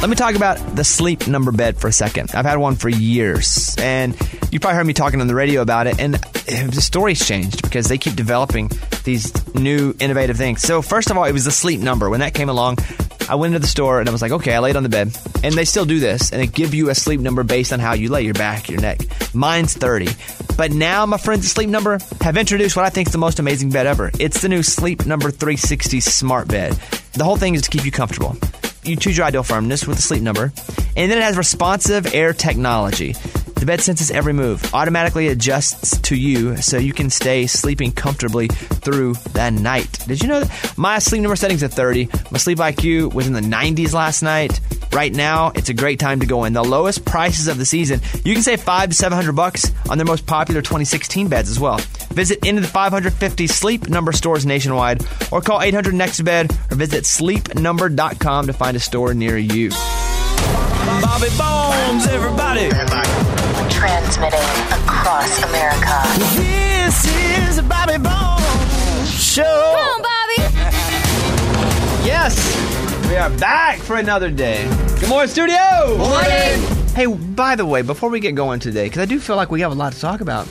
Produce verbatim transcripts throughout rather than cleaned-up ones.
Let me talk about the Sleep Number bed for a second. I've had one for years, and you probably heard me talking on the radio about it, and the story's changed because they keep developing these new innovative things. So first of all, it was the Sleep Number. When that came along, I went into the store and I was like, okay, I laid on the bed. And they still do this, and they give you a sleep number based on how you lay, your back, your neck. Mine's thirty. But now my friends at Sleep Number have introduced what I think is the most amazing bed ever. It's the new Sleep Number three sixty Smart Bed. The whole thing is to keep you comfortable. You choose your ideal firmness with the Sleep Number. And then it has responsive air technology. The bed senses every move, automatically adjusts to you so you can stay sleeping comfortably through the night. Did you know that? My Sleep Number setting's at thirty. My Sleep I Q was in the nineties last night. Right now, it's a great time to go in. The lowest prices of the season. You can save five to seven hundred bucks on their most popular twenty sixteen beds as well. Visit any of the five hundred fifty Sleep Number stores nationwide, or call eight hundred next bed, or visit sleep number dot com to find a store near you. Bobby Bones, everybody. Transmitting across America. This is the Bobby Bones Show. Come on, Bobby. Yes, we are back for another day. Good morning, studio. Morning. Hey, by the way, before we get going today, because I do feel like we have a lot to talk about,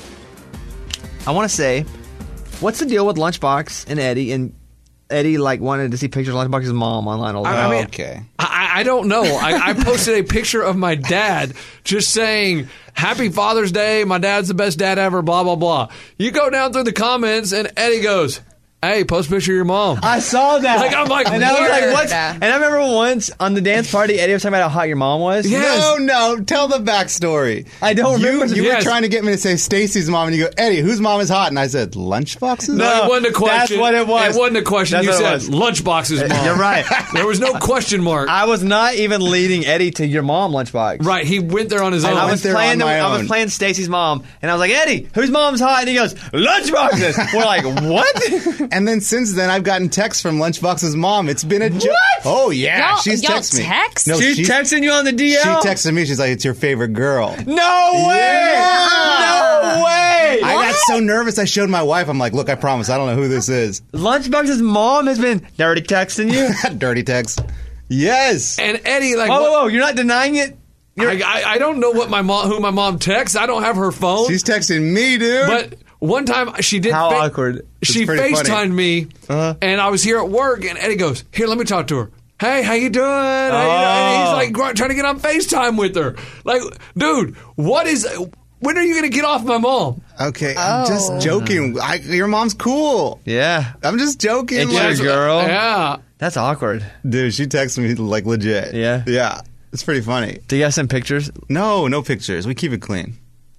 I want to say, what's the deal with Lunchbox and Eddie? And Eddie like wanted to see pictures of Lunchbox's mom online all the time. I mean, okay. I, I don't know. I, I posted a picture of my dad just saying, Happy Father's Day. My dad's the best dad ever, blah, blah, blah. You go down through the comments, and Eddie goes, hey, post a picture of your mom. I saw that. Like, I'm like, and I was like, what? Yeah. And I remember once on the dance party, Eddie was talking about how hot your mom was. Yes. No, no, tell the backstory. I don't You, remember. you Yes. were trying to get me to say Stacy's mom, and you go, Eddie, whose mom is hot? And I said, Lunchbox's? No, No, it wasn't a question. that's what it was. It wasn't a question. That's you what said it Lunchbox's mom. You're right. There was no question mark. I was not even leading Eddie to your mom, Lunchbox. Right, he went there on his own. I went was there playing. on The, my I was own. playing Stacy's mom, and I was like, Eddie, whose mom's hot? And he goes, Lunchbox's. We're like, what? And then since then, I've gotten texts from Lunchbox's mom. It's been a joke. What? Oh, yeah. Y'all- she's y'all texted me. text? No, She's she, texting you on the D she L. texted me. She's like, it's your favorite girl. No way! Yeah. No way! I got so nervous, I showed my wife. I'm like, look, I promise, I don't know who this is. Lunchbox's mom has been dirty texting you. Dirty text. Yes. And Eddie, like, Whoa, what- whoa, whoa! You're not denying it. I, I, I don't know what my mom, who my mom texts. I don't have her phone. She's texting me, dude. But one time she did. How fa- awkward. She It's pretty FaceTimed funny. me, Uh-huh. and I was here at work, and Eddie goes, "Here, let me talk to her." Hey, how you doing? How you doing? And he's Oh. like gr- trying to get on FaceTime with her. Like, dude, what is? When are you going to get off my mom? Okay, I'm just joking. I, your mom's cool. Yeah, I'm just joking. It's Like- your girl. Yeah. That's awkward. Dude, she texted me like legit. Yeah? Yeah. It's pretty funny. Do you guys send pictures? No, no pictures. We keep it clean.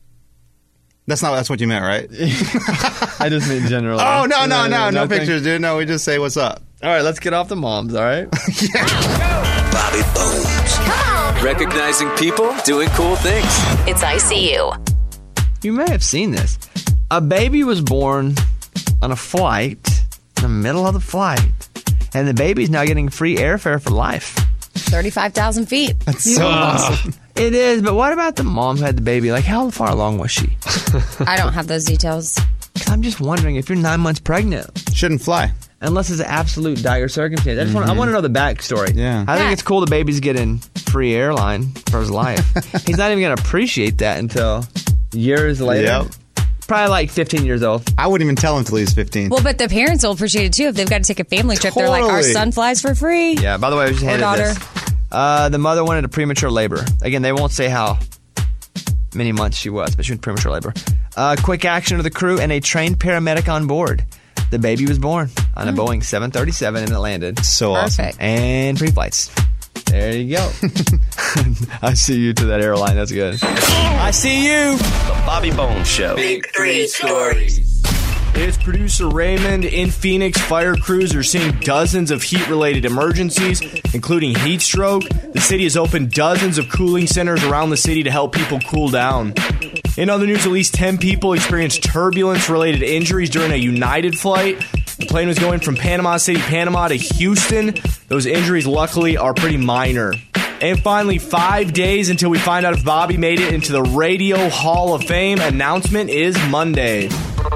That's not that's what you meant, right? I just mean generally. Oh, no, no, no. No Nothing? pictures, dude. No, we just say what's up. All right, let's get off the moms. All right. Bobby Bones. Recognizing people doing cool things. It's I C U. You may have seen this. A baby was born on a flight, in the middle of the flight, and the baby's now getting free airfare for life. thirty-five thousand feet. That's so awesome. It is, but what about the mom who had the baby? Like, how far along was she? I don't have those details. 'Cause I'm just wondering if you're nine months pregnant, Shouldn't fly. unless it's an absolute dire circumstance. I just want, I want to know the backstory. Yeah. I think Yeah. it's cool the baby's getting free airline for his life. He's not even going to appreciate that until years later. Yep. Probably like fifteen years old. I wouldn't even tell him till he's fifteen. Well, but the parents will appreciate it too if they've got to take a family trip. They're like, our Totally. son flies for free. Yeah, by the way, I was just Or handed daughter. this. Uh, the mother wanted a premature labor. Again, they won't say how many months she was, but she was premature labor. Uh, quick action of the crew and a trained paramedic on board. The baby was born on a Boeing seven thirty-seven and it landed. So awesome. Perfect. And free flights. There you go. I see you to that airline. That's good. I see you. The Bobby Bones Show. Big three stories. It's producer Raymond. In Phoenix, fire crews are seeing dozens of heat-related emergencies, including heat stroke. The city has opened dozens of cooling centers around the city to help people cool down. In other news, at least ten people experienced turbulence-related injuries during a United flight. The plane was going from Panama City, Panama to Houston. Those injuries, luckily, are pretty minor. And finally, five days until we find out if Bobby made it into the Radio Hall of Fame. Announcement is Monday.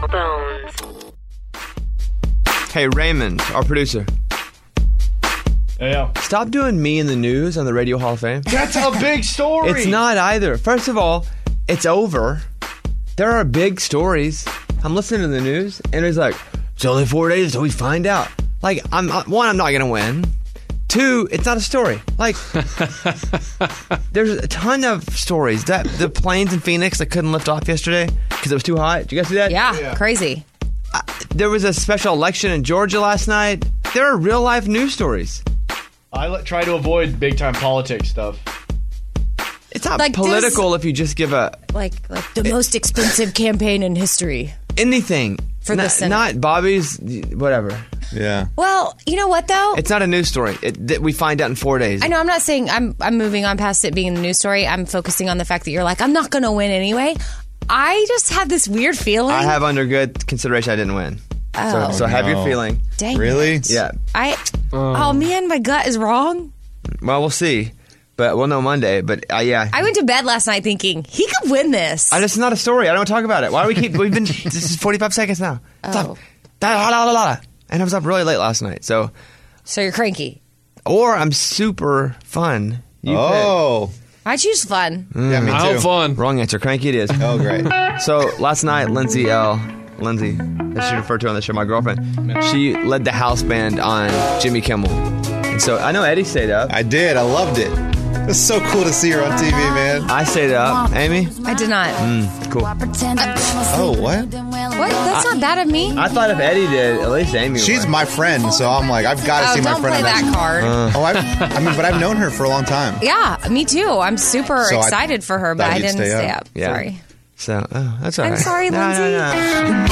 Bones. Hey, Raymond, our producer. Yeah. Stop doing me in the news on the Radio Hall of Fame. That's a big story. It's not either. First of all, it's over. There are big stories. I'm listening to the news, and it's like, it's only four days until we find out. Like, I'm one, I'm not going to win. Two, it's not a story. Like, there's a ton of stories. That the planes in Phoenix that couldn't lift off yesterday because it was too hot. Did you guys see that? Yeah, Yeah. crazy. Uh, there was a special election in Georgia last night. There are real life news stories. I let, try to avoid big time politics stuff. It's not Like, political if you just give a Like, like the most expensive campaign in history. anything For the not, Senate. not Bobby's, whatever. Yeah. Well, you know what though? It's not a news story. It, that we find out in four days. I know. I'm not saying I'm. I'm moving on past it being the news story. I'm focusing on the fact that you're like, I'm not going to win anyway. I just had this weird feeling. I have under good consideration I didn't win. Oh. So, so have your No. feeling. Dang. Really? Yeah. I. Oh man, my gut is wrong. Well, we'll see. But we'll know Monday. But uh, yeah. I went to bed last night thinking he could win this. I, this is not a story. I don't want to talk about it. Why do we keep? We've been. This is forty-five seconds now. Stop. Oh. Da, da, da, da, da. And I was up really late last night. So, So you're cranky. or I'm super fun. You Oh. I choose fun. Yeah, me I too. hope fun. pick. Wrong answer. Cranky it is. Oh, great. So last night, Lindsay L. Lindsay, as she referred to on the show, my girlfriend, she led the house band on Jimmy Kimmel. And so I know Eddie stayed up. I did. I loved it. It's so cool to see her on T V, man. I stayed up. Amy? I did not. Cool. Oh, what? What? That's not bad of me. I thought if Eddie did, at least Amy She's would. my friend, so I'm like, I've got to Oh, see my don't friend. play on that card. Oh, I, I mean, but I've known her for a long time. Yeah, me too. I'm super So I excited for her, but thought I you'd didn't stay stay up. up. Yeah. Sorry. So, oh, that's all I'm right. sorry, No, Lindsay. no, no.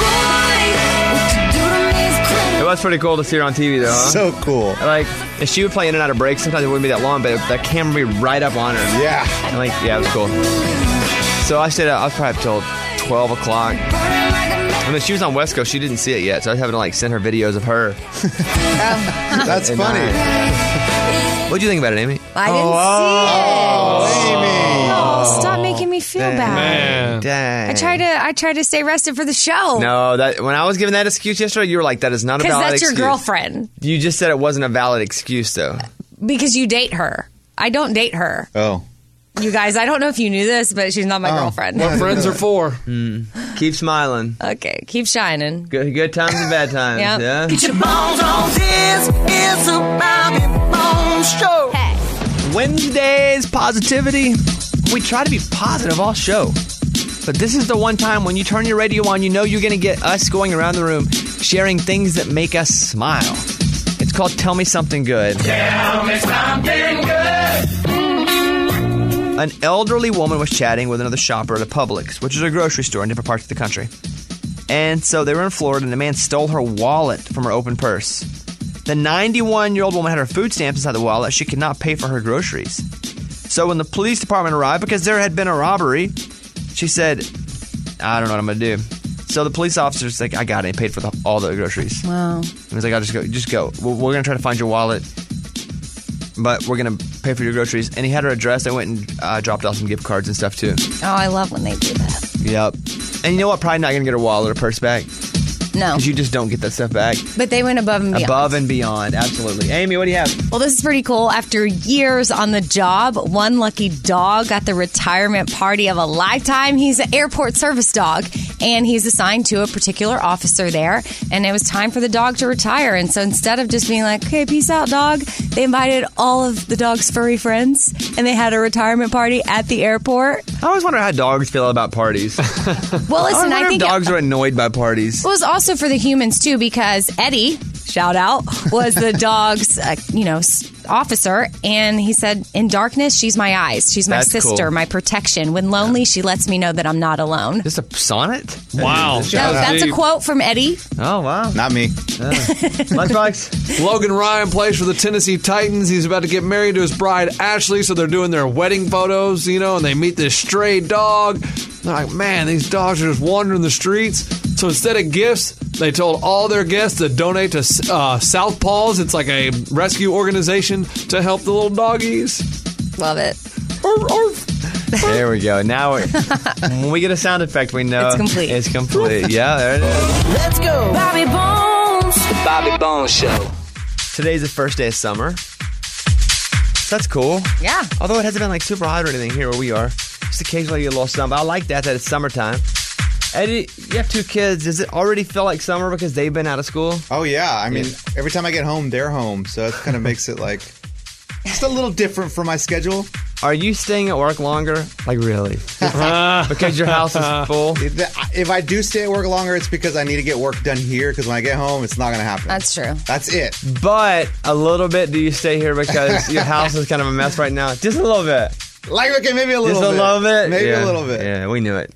It was pretty cool to see her on T V, though. Huh? So cool. Like, if she would play in and out of breaks, sometimes it wouldn't be that long, but the camera would be right up on her. Yeah. And like, yeah, it was cool. So I stayed up. I was probably up till twelve o'clock. And then she was on West Coast. She didn't see it yet, so I was having to like send her videos of her. That's And, funny. uh, What'd you think about it, Amy? I didn't Oh, see it. Amy. Oh, stop making me feel bad. Man. Dang. I try to. I try to stay rested for the show. No, that when I was giving that excuse yesterday, you were like, "That is not a because valid that's your excuse." girlfriend. You just said it wasn't a valid excuse, though. Because you date her. I don't date her. Oh. You guys, I don't know if you knew this, but she's not my Oh. girlfriend. What? Friends are for. Keep smiling. Okay, keep shining. Good, good times and bad times. Yep. Yeah. Get your bones on. This is a Bobby Bones Show. Hey. Wednesday's positivity. We try to be positive all show. But this is the one time when you turn your radio on, you know you're going to get us going around the room sharing things that make us smile. It's called Tell Me Something Good. Tell me something good. An elderly woman was chatting with another shopper at a Publix, which is a grocery store in different parts of the country. And so they were in Florida, and a man stole her wallet from her open purse. The ninety-one-year-old woman had her food stamps inside the wallet. She could not pay for her groceries. So when the police department arrived, because there had been a robbery, she said, I don't know what I'm going to do. So the police officer's like, I got it. He paid for the, all the groceries. Wow. He was like, I'll just go. Just go. We're, we're going to try to find your wallet, but we're going to pay for your groceries. And he had her address. I went and uh, dropped off some gift cards and stuff, too. Oh, I love when they do that. Yep. And you know what? Probably not going to get her wallet or purse back. No. Because you just don't get that stuff back. But they went above and beyond. Above and beyond. Absolutely. Amy, what do you have? Well, this is pretty cool. After years on the job, one lucky dog got the retirement party of a lifetime. He's an airport service dog, and he's assigned to a particular officer there. And it was time for the dog to retire. And so instead of just being like, okay, peace out, dog, they invited all of the dog's furry friends, and they had a retirement party at the airport. I always wonder how dogs feel about parties. Well, I listen, wonder I if think dogs are annoyed by parties. it was also for the humans too, because Eddie, shout out, was the dog's, uh, you know, s- officer, and he said, "In darkness, she's my eyes. She's my That's sister, cool. my protection. When lonely, she lets me know that I'm not alone." Just a sonnet? Wow. No, that's a quote from Eddie. Oh, wow. Not me. Lunchbox? Logan Ryan plays for the Tennessee Titans. He's about to get married to his bride, Ashley, so they're doing their wedding photos, you know, and they meet this stray dog. They're like, man, these dogs are just wandering the streets. So instead of gifts, they told all their guests to donate to uh, South Paws. It's like a rescue organization to help the little doggies. Love it. There we go. Now, we when we get a sound effect, we know It's complete. It's complete. Yeah, there it is. Let's go. Bobby Bones. Bobby Bones Show. Today's the first day of summer. That's cool. Yeah. Although it hasn't been like super hot or anything here where we are. Just occasionally get a little sun. But I like that, that it's summertime. Eddie, you have two kids. Does it already feel like summer because they've been out of school? Oh, yeah. I mean, Yeah. every time I get home, they're home. So it kind of makes it like just a little different from my schedule. Are you staying at work longer? Like, really? Because your house is full? If I do stay at work longer, it's because I need to get work done here. Because when I get home, it's not going to happen. That's true. That's it. But a little bit do you stay here because your house is kind of a mess right now? Just a little bit. Like, okay, maybe a little Just a bit. little bit? Maybe Yeah. a little bit. Yeah, we knew it.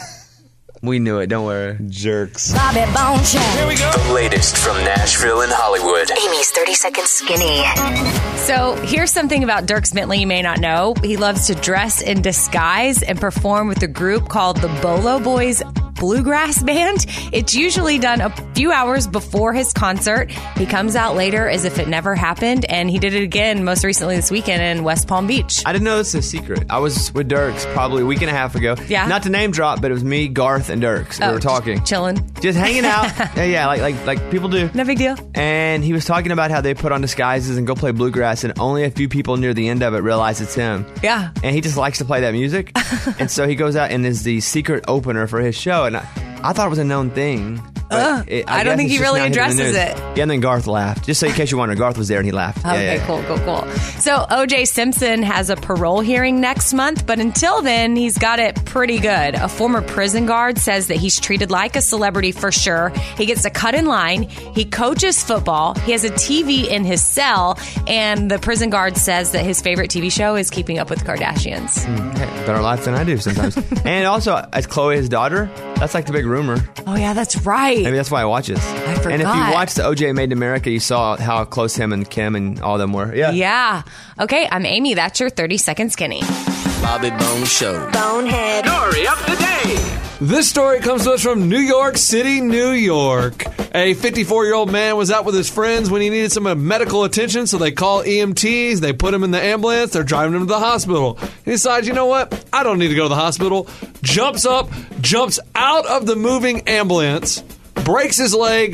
We knew it. Don't worry. Jerks. Bobby Bone Show. The latest from Nashville and Hollywood. Amy's thirty second skinny. So here's something about Dierks Bentley you may not know. He loves to dress in disguise and perform with a group called the Bolo Boys Bluegrass Band. It's usually done a few hours before his concert. He comes out later as if it never happened, and he did it again most recently this weekend in West Palm Beach. I didn't know this is a secret. I was with Dierks probably a week and a half ago. Yeah. Not to name drop, but it was me, Garth, and Dierks. We Oh, were talking. Chilling. Just hanging out. yeah, yeah, like like like people do. No big deal. And he was talking about how they put on disguises and go play bluegrass, and only a few people near the end of it realize it's him. Yeah. And he just likes to play that music. And so he goes out and is the secret opener for his show. And I, I thought it was a known thing. but Uh, it, I don't guess think it's he just really not hitting the addresses news. it. Yeah, and then Garth laughed. Just so in case you wonder, Garth was there and he laughed. Yeah, Okay, yeah, yeah. cool, cool, cool. So O J Simpson has a parole hearing next month, but until then, he's got it pretty good. A former prison guard says that he's treated like a celebrity for sure. He gets to cut in line. He coaches football. He has a T V in his cell, and the prison guard says that his favorite T V show is Keeping Up with the Kardashians. Hey, better life than I do sometimes. And also, as Chloe his daughter, that's like the big rumor. Oh yeah, that's right. Maybe that's why I watch this. I And if forgot. you watched the O J Made in America, you saw how close him and Kim and all them were. Yeah. Yeah. Okay, I'm Amy. That's your thirty second skinny. Bobby Bone Show. Bonehead. Story of the day. This story comes to us from New York City, New York. A fifty-four-year-old man was out with his friends when he needed some medical attention, so they call E M Ts, they put him in the ambulance, they're driving him to the hospital. He decides, you know what? I don't need to go to the hospital. Jumps up, jumps out of the moving ambulance, breaks his leg.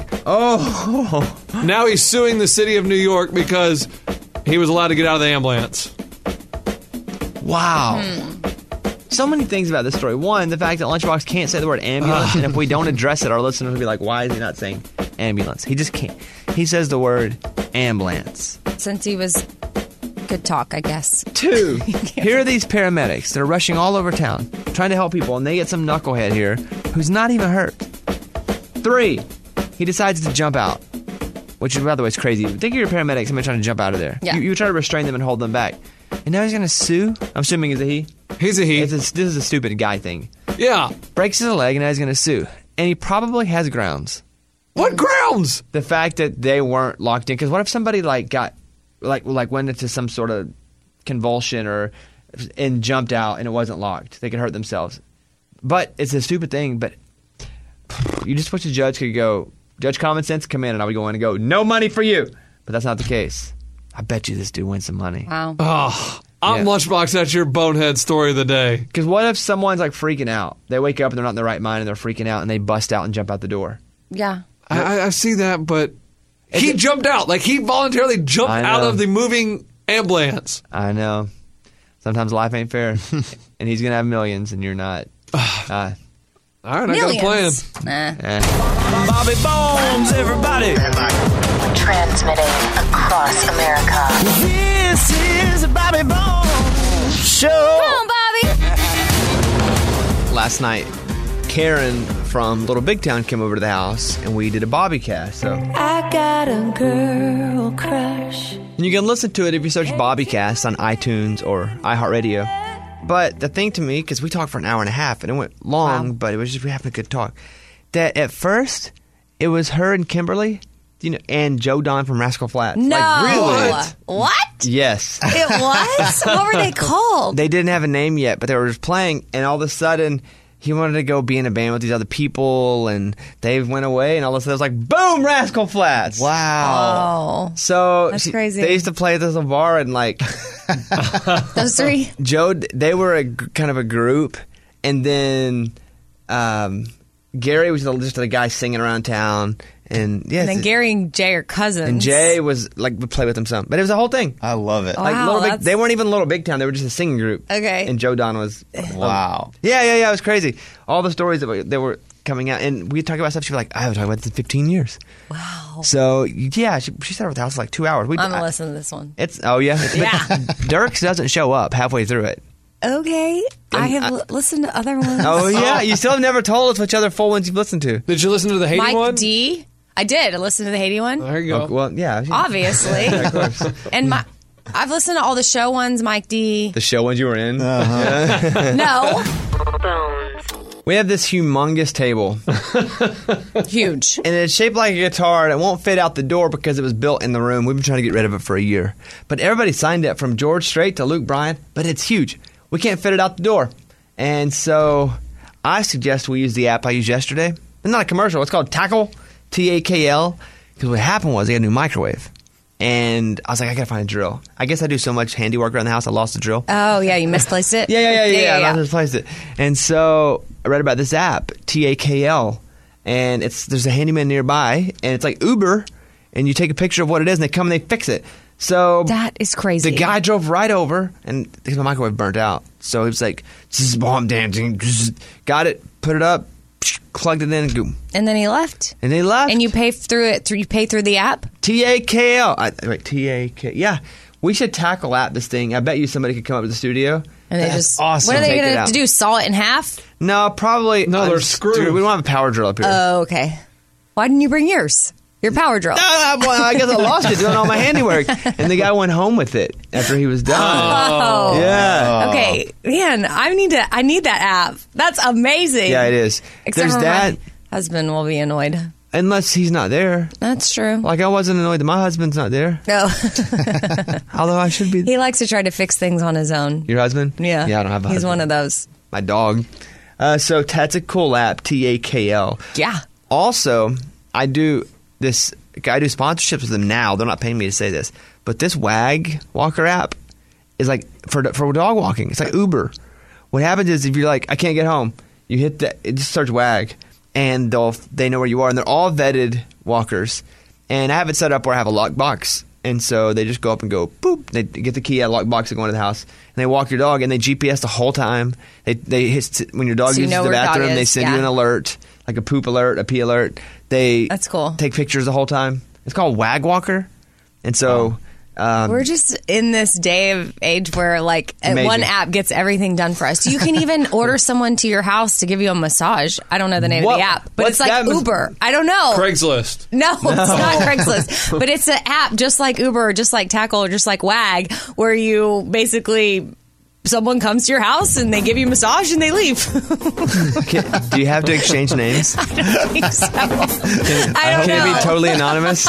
Oh. Now he's suing the city of New York because he was allowed to get out of the ambulance. Wow. Hmm. So many things about this story. One, the fact that Lunchbox can't say the word ambulance, and if we don't address it, our listeners will be like, why is he not saying ambulance? He just can't. He says the word ambulance. Since he was good talk, I guess. Two, here are these paramedics that are rushing all over town, trying to help people, and they get some knucklehead here who's not even hurt. Three, he decides to jump out, which, by the way, is crazy. Think of your paramedics, somebody trying to jump out of there. Yeah. You, you try to restrain them and hold them back. And now he's going to sue? I'm assuming it's a he? He's a he. It's a, this is a stupid guy thing. Yeah. Breaks his leg and now he's going to sue. And he probably has grounds. What grounds? The fact that they weren't locked in. Because what if somebody like got, like like went into some sort of convulsion or and jumped out and it wasn't locked? They could hurt themselves. But it's a stupid thing. But you just wish the judge could go, Judge Common Sense, come in, and I would go in and go, no money for you. But that's not the case. I bet you this dude wins some money. Wow. Oh, I'm Yeah. Lunchbox. That's your bonehead story of the day. Because what if someone's like freaking out? They wake up and they're not in their right mind and they're freaking out and they bust out and jump out the door. Yeah. I, I- I see that, but he jumped out. Like, he voluntarily jumped I out know. of the moving ambulance. I know. Sometimes life ain't fair. And he's going to have millions and you're not. Uh, All right, I got a plan. Millions. Nah. eh. Bobby Bones, everybody. Transmitting across America. This is a Bobby Bones Show. Come on, Bobby. Last night, Karen from Little Big Town came over to the house and we did a Bobby cast. So I got a girl crush. and you can listen to it if you search Bobby Cast on iTunes or iHeartRadio. But the thing to me, because we talked for an hour and a half and it went long, Wow. but it was just we having a good talk. That at first it was her and Kimberly, you know, and Joe Don from Rascal Flatts. No. Like, really? What? What? Yes. It was? What were they called? They didn't have a name yet, but they were just playing, and all of a sudden, he wanted to go be in a band with these other people, and they went away, and all of a sudden, it was like, boom, Rascal Flats! Wow. Oh. So That's she- crazy. they used to play at this little bar, and like Those three? Joe, they were a g- kind of a group, and then um, Gary was the- just the guy singing around town, And yeah, And then it's- Gary and Jay are cousins. and Jay was like would play with them some, but it was a whole thing. I love it. Wow. Like Little Big, that's- they weren't even Little Big Town; they were just a singing group. Okay. And Joe Don was Wow. Yeah, yeah, yeah. It was crazy. All the stories that were, that were coming out, and we talk about stuff. She was like, "I haven't talked about this in fifteen years." Wow. So yeah, she, she sat over the house for like two hours. We, I'm going I- to listen to this one. It's oh yeah, It's- Yeah. Dirks doesn't show up halfway through it. Okay. I have l- listened to other ones. Oh yeah, you still have never told us which other full ones you've listened to. Did you listen to the Haiti Mike one? D. I did. I listened to the Haiti one. There you go. Oh, well, yeah, Obviously. of course. And my, I've listened to all the show ones, Mike D. The show ones you were in. No. We have this humongous table, Huge. and it's shaped like a guitar, and it won't fit out the door because it was built in the room. We've been trying to get rid of it for a year, but everybody signed it from George Strait to Luke Bryan. But it's huge. We can't fit it out the door, and so I suggest we use the app I used yesterday. It's not a commercial. It's called Tackle, T A K L. Because what happened was they had a new microwave, and I was like, I gotta find a drill. I guess I do so much handiwork around the house, I lost the drill. Oh, yeah. You misplaced it? Yeah, yeah, yeah, yeah. yeah, yeah. I misplaced it. And so I read about this app, T A K L, and it's there's a handyman nearby, and it's like Uber, and you take a picture of what it is, and they come and they fix it. So That is crazy. the guy drove right over, and because my microwave burnt out, so he was like, "Zzz, bomb dancing, zzz." Got it, put it up, plugged it in, and boom, And then he left. and they left. And you pay through it. Through, you pay through the app? T A K L. I, wait, T A K. Yeah, we should tackle at this thing. I bet you somebody could come up to the studio. And they That's just. awesome. What are they Take going it to out. have to do? Saw it in half? No, probably. No, I'm they're screwed. screwed. We don't have a power drill up here. Oh, okay. Why didn't you bring yours? Your power drill. Ah, well, I guess I lost it doing all my handiwork. And the guy went home with it after he was done. Oh. Yeah. Okay, man, I need to. I need that app. That's amazing. Yeah, it is. Except There's for that, my husband will be annoyed. unless he's not there. That's true. Like, I wasn't annoyed that my husband's not there. No, Although I should be. he likes to try to fix things on his own. Your husband? Yeah, Yeah, I don't have a He's husband. one of those. My dog. Uh, so that's a cool app, T A K L. Yeah. Also, I do this. I do sponsorships with them now. They're not paying me to say this, but this Wag Walker app is like for for dog walking. It's like Uber. What happens is if you're like, I can't get home, you hit the it just search Wag, and they'll they know where you are, and they're all vetted walkers. And I have it set up where I have a lockbox, and so they just go up and go boop. They get the key out of the lockbox and go into the house, and they walk your dog, and they G P S the whole time. They they hit, when your dog So you uses know the where your dog bathroom, they is, send you yeah. an alert, like a poop alert, a pee alert. They That's cool. Take pictures the whole time. It's called Wag Walker, and so um, We're just in this day of age where, like, Amazing. one app gets everything done for us. You can even order someone to your house to give you a massage. I don't know the name What- of the app, but what's it's like that mas- Uber. I don't know. Craigslist. No, it's not Craigslist. But it's an app just like Uber, or just like Tackle, or just like Wag, where you basically someone comes to your house and they give you a massage and they leave. can- do you have to exchange names? I don't think so. I don't Can know. it be totally anonymous?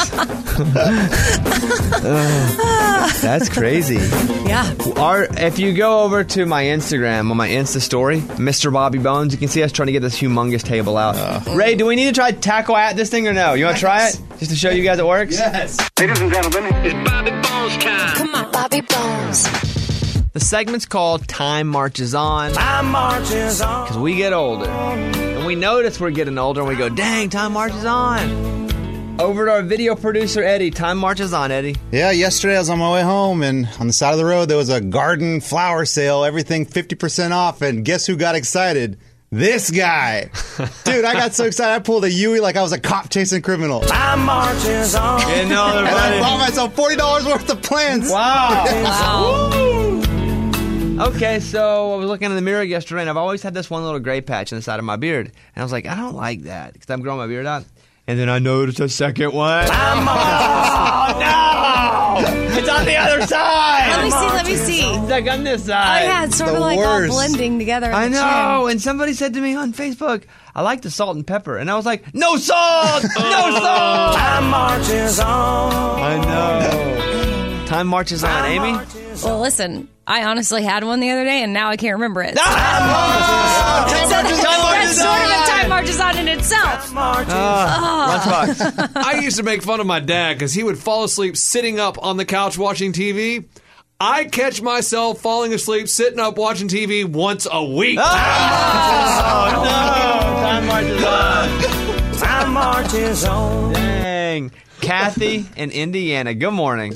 Ugh, that's crazy. Yeah. Our, if you go over to my Instagram on my Insta story, Mister Bobby Bones, you can see us trying to get this humongous table out. Ray, do we need to try to tackle at this thing or no? You want to try it just to show you guys it works? Yes. Ladies and gentlemen, it's Bobby Bones time. Come on, Bobby Bones. The segment's called Time Marches On Time marches on. because we get older and we notice we're getting older and we go, dang, time marches on. Over to our video producer Eddie. Time marches on, Eddie. Yeah, yesterday I was on my way home, and on the side of the road there was a garden flower sale, everything fifty percent off, and guess who got excited? This guy. Dude, I got so excited I pulled a Yui like I was a cop chasing a criminal. Time marches on. Getting older, And I buddy. bought myself forty dollars worth of plants. Wow. Wow. Okay, so I was looking in the mirror yesterday, and I've always had this one little gray patch on the side of my beard. And I was like, I don't like that because I'm growing my beard out. And then I noticed a second one. Oh, no! It's on the other side! Let me see. Let me see. Oh, It's like on this side. yeah, it's sort The of like worst. all blending together. in I the know. chin. And somebody said to me on Facebook, I like the salt and pepper. And I was like, no salt! No salt! Time marches on. I know. Time marches on, Amy. Well, listen, I honestly had one the other day, and now I can't remember it. Ah! So Time that- marches that's on. sort of a time marches on in itself. Lunchbox. I used to make fun of my dad because he would fall asleep sitting up on the couch watching T V. I catch myself falling asleep sitting up watching T V once a week. Oh, no. Time marches on. Time marches on. Dang. Kathy in Indiana. Good morning.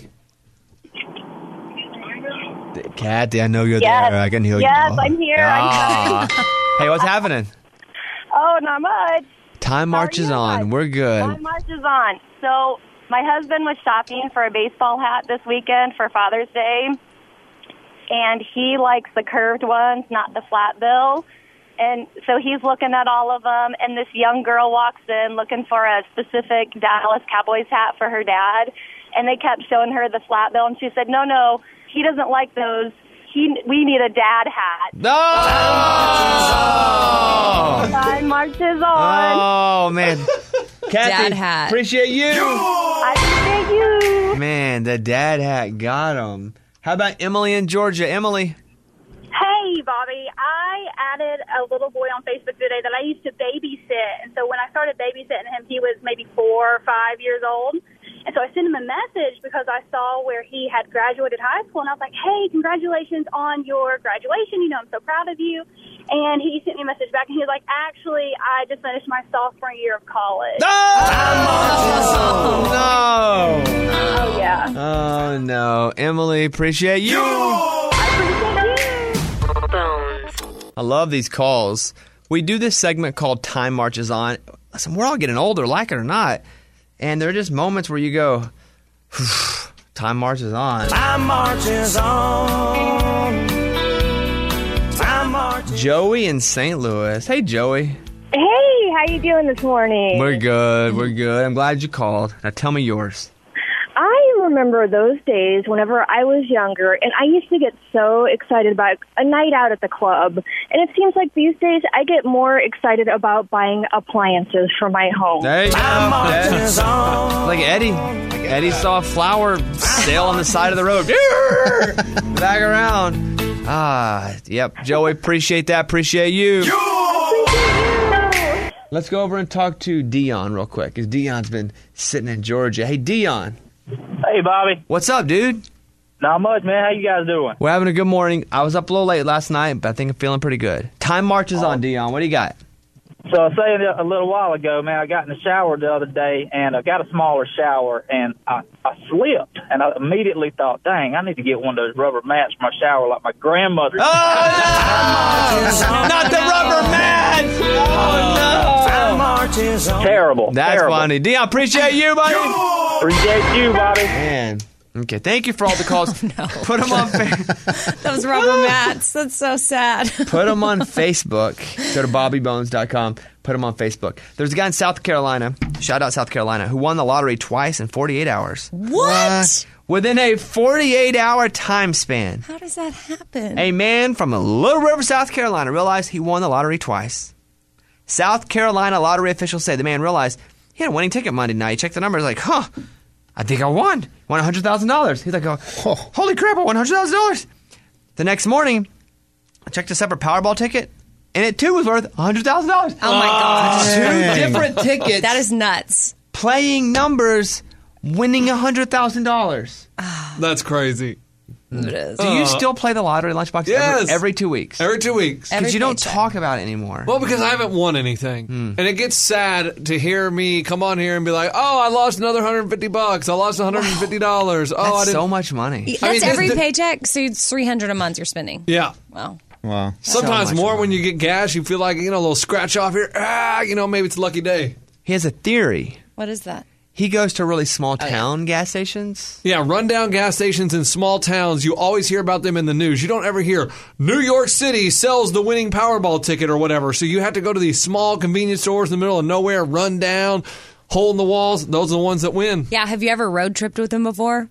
Kathy, I know you're Yes. there. I can hear you. Yes, I'm here. I'm Ah. Hey, what's happening? Oh, not much. Time marches you on. guys? We're good. Time marches on. So my husband was shopping for a baseball hat this weekend for Father's Day, and he likes the curved ones, not the flat bill. And so he's looking at all of them, and this young girl walks in looking for a specific Dallas Cowboys hat for her dad, and they kept showing her the flat bill, and she said, no, no, he doesn't like those. He, we need a dad hat. No! Time marches on. Oh, man. Kathy, Dad hat. appreciate you. I thank you. Man, the dad hat got him. How about Emily in Georgia? Emily. Hey, Bobby, I added a little boy on Facebook today that I used to babysit. And so when I started babysitting him, he was maybe four or five years old. And so I sent him a message because I saw where he had graduated high school. And I was like, hey, congratulations on your graduation. You know, I'm so proud of you. And he sent me a message back, and he was like, actually, I just finished my sophomore year of college. Oh, no. Oh, yeah. Oh, no. Emily, appreciate you. I love these calls. We do this segment called Time Marches On. Listen, we're all getting older, like it or not. And there are just moments where you go, time marches on. Time marches on. Time marches. Joey in Saint Louis. Hey, Joey. Hey, how you doing this morning? We're good. We're good. I'm glad you called. Now tell me yours. I remember those days whenever I was younger, and I used to get so excited about a night out at the club. And it seems like these days I get more excited about buying appliances for my home. There you go. Time marches That's- on. Like Eddie. Like Eddie saw a flower sale on the side of the road. Back around. Ah, yep. Joey, appreciate that. Appreciate you. Let's go over and talk to Dion real quick, because Dion's been sitting in Georgia. Hey, Dion. Hey, Bobby. What's up, dude? Not much, man. How you guys doing? We're having a good morning. I was up a little late last night, but I think I'm feeling pretty good. Time marches on, Dion. What do you got? So I was saying a little while ago, man, I got in the shower the other day, and I got a smaller shower, and I, I slipped, and I immediately thought, dang, I need to get one of those rubber mats for my shower like my grandmother. Oh, no! Not the rubber mat! Oh, no! Time marches on. Terrible. That's Terrible. funny. Dion, appreciate you, buddy. Appreciate you, Bobby. Man. Okay, thank you for all the calls. Oh, no. Put them on fa- Those rubber mats. That's so sad. Put them on Facebook. Go to bobby bones dot com. Put them on Facebook. There's a guy in South Carolina, shout out South Carolina, who won the lottery twice in forty-eight hours. What? Within a forty-eight hour time span. How does that happen? A man from Little River, South Carolina realized he won the lottery twice. South Carolina lottery officials say the man realized he had a winning ticket Monday night. He checked the numbers like, huh, I think I won. Won one hundred thousand dollars. He's like, oh, holy crap, I won one hundred thousand dollars. The next morning, I checked a separate Powerball ticket, and it too was worth one hundred thousand dollars. Oh, my gosh. Two different tickets. That is nuts. Playing numbers, winning one hundred thousand dollars. That's crazy. It is. Do you still play the lottery Lunchbox Yes. every, every two weeks? Every two weeks. Every Because you don't paycheck. talk about it anymore. Well, because I haven't won anything. And it gets sad to hear me come on here and be like, oh, I lost another one hundred fifty bucks. I lost one hundred fifty dollars. Oh, I That's didn't. so much money. That's I mean, this- every this- paycheck, so it's three hundred a month you're spending. Yeah. Wow. Wow. Sometimes So much more money. when you get gas, you feel like, you know, a little scratch off here. Ah, you know, maybe it's a lucky day. He has a theory. What is that? He goes to really small town gas stations. Yeah, rundown gas stations in small towns. You always hear about them in the news. You don't ever hear New York City sells the winning Powerball ticket or whatever. So you have to go to these small convenience stores in the middle of nowhere, run down, hole in the walls. Those are the ones that win. Yeah, have you ever road tripped with him before?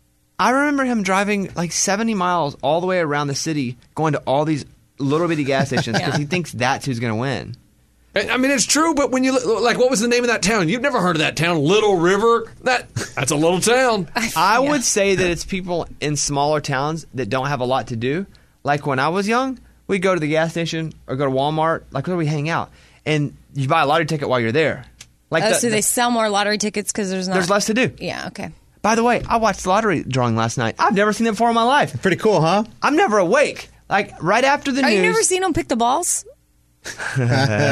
I remember him driving like seventy miles all the way around the city, going to all these little bitty gas stations because Yeah. he thinks that's who's going to win. I mean, it's true, but when you look, like, what was the name of that town? You've never heard of that town, Little River. That that's a little town. I Yeah. would say that it's people in smaller towns that don't have a lot to do. Like when I was young, we'd go to the gas station or go to Walmart, like where we hang out, and you buy a lottery ticket while you're there. Like Oh, the- so they the- sell more lottery tickets because there's not. there's less to do. Yeah. Okay. By the way, I watched the lottery drawing last night. I've never seen it before in my life. Pretty cool, huh? I'm never awake. Like right after the Oh, news. you never seen him pick the balls? Amy,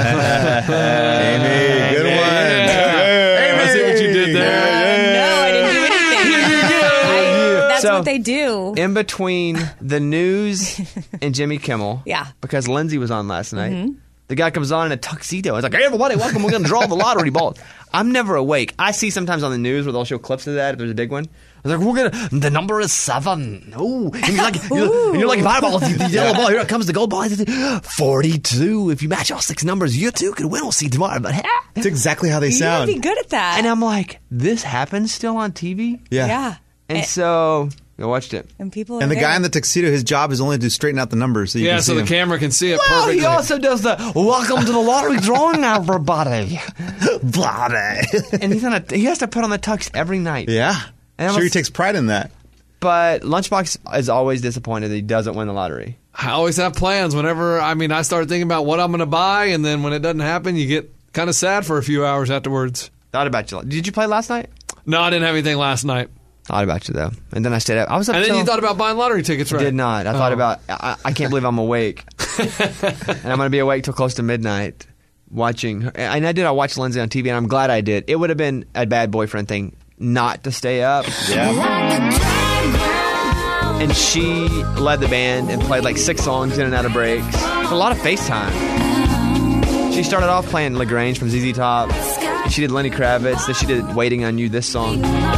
good one. Yeah. I see what you did there. No, I didn't do anything. I, that's So, what they do. In between the news and Jimmy Kimmel, Yeah. because Lindsay was on last night, Mm-hmm. the guy comes on in a tuxedo. It's like, hey, everybody, welcome. We're going to draw the lottery balls. I'm never awake. I see sometimes on the news where they'll show clips of that if there's a big one. I was like, we're gonna. The number is seven. Ooh, and you're like, you're, and you're like, fireball, the the yellow ball. Here it comes, the gold ball. Forty-two. If you match all six numbers, you too could win. We'll see tomorrow. But That's exactly how they You'd sound. be good at that. and I'm like, this happens still on T V. Yeah. yeah. And And- so I watched it. And people. And are the guy there. in the tuxedo, his job is only to straighten out the numbers. So you Yeah, can so see the him. camera can see it Well, perfectly. he also does the welcome to the lottery drawing, everybody. Bloody. And he's on a. He has to put on the tux every night. Yeah. And I sure, he was- takes pride in that. But Lunchbox is always disappointed that he doesn't win the lottery. I always have plans whenever, I mean, I start thinking about what I'm going to buy, and then when it doesn't happen, you get kind of sad for a few hours afterwards. Thought about you. Did you play last night? No, I didn't have anything last night. Thought about you though, and then I stayed up. I was up. And then till- you thought about buying lottery tickets, right? Did not. I thought Oh. about. I, I can't believe I'm awake, and I'm going to be awake till close to midnight watching. her. And I did. I watched Lindsay on T V, and I'm glad I did. It would have been a bad boyfriend thing not to stay up. Yeah. And she led the band and played like six songs in and out of breaks. It's a lot of FaceTime. She started off playing LaGrange from Z Z Top. And she did Lenny Kravitz. Then she did Waiting on You, this song.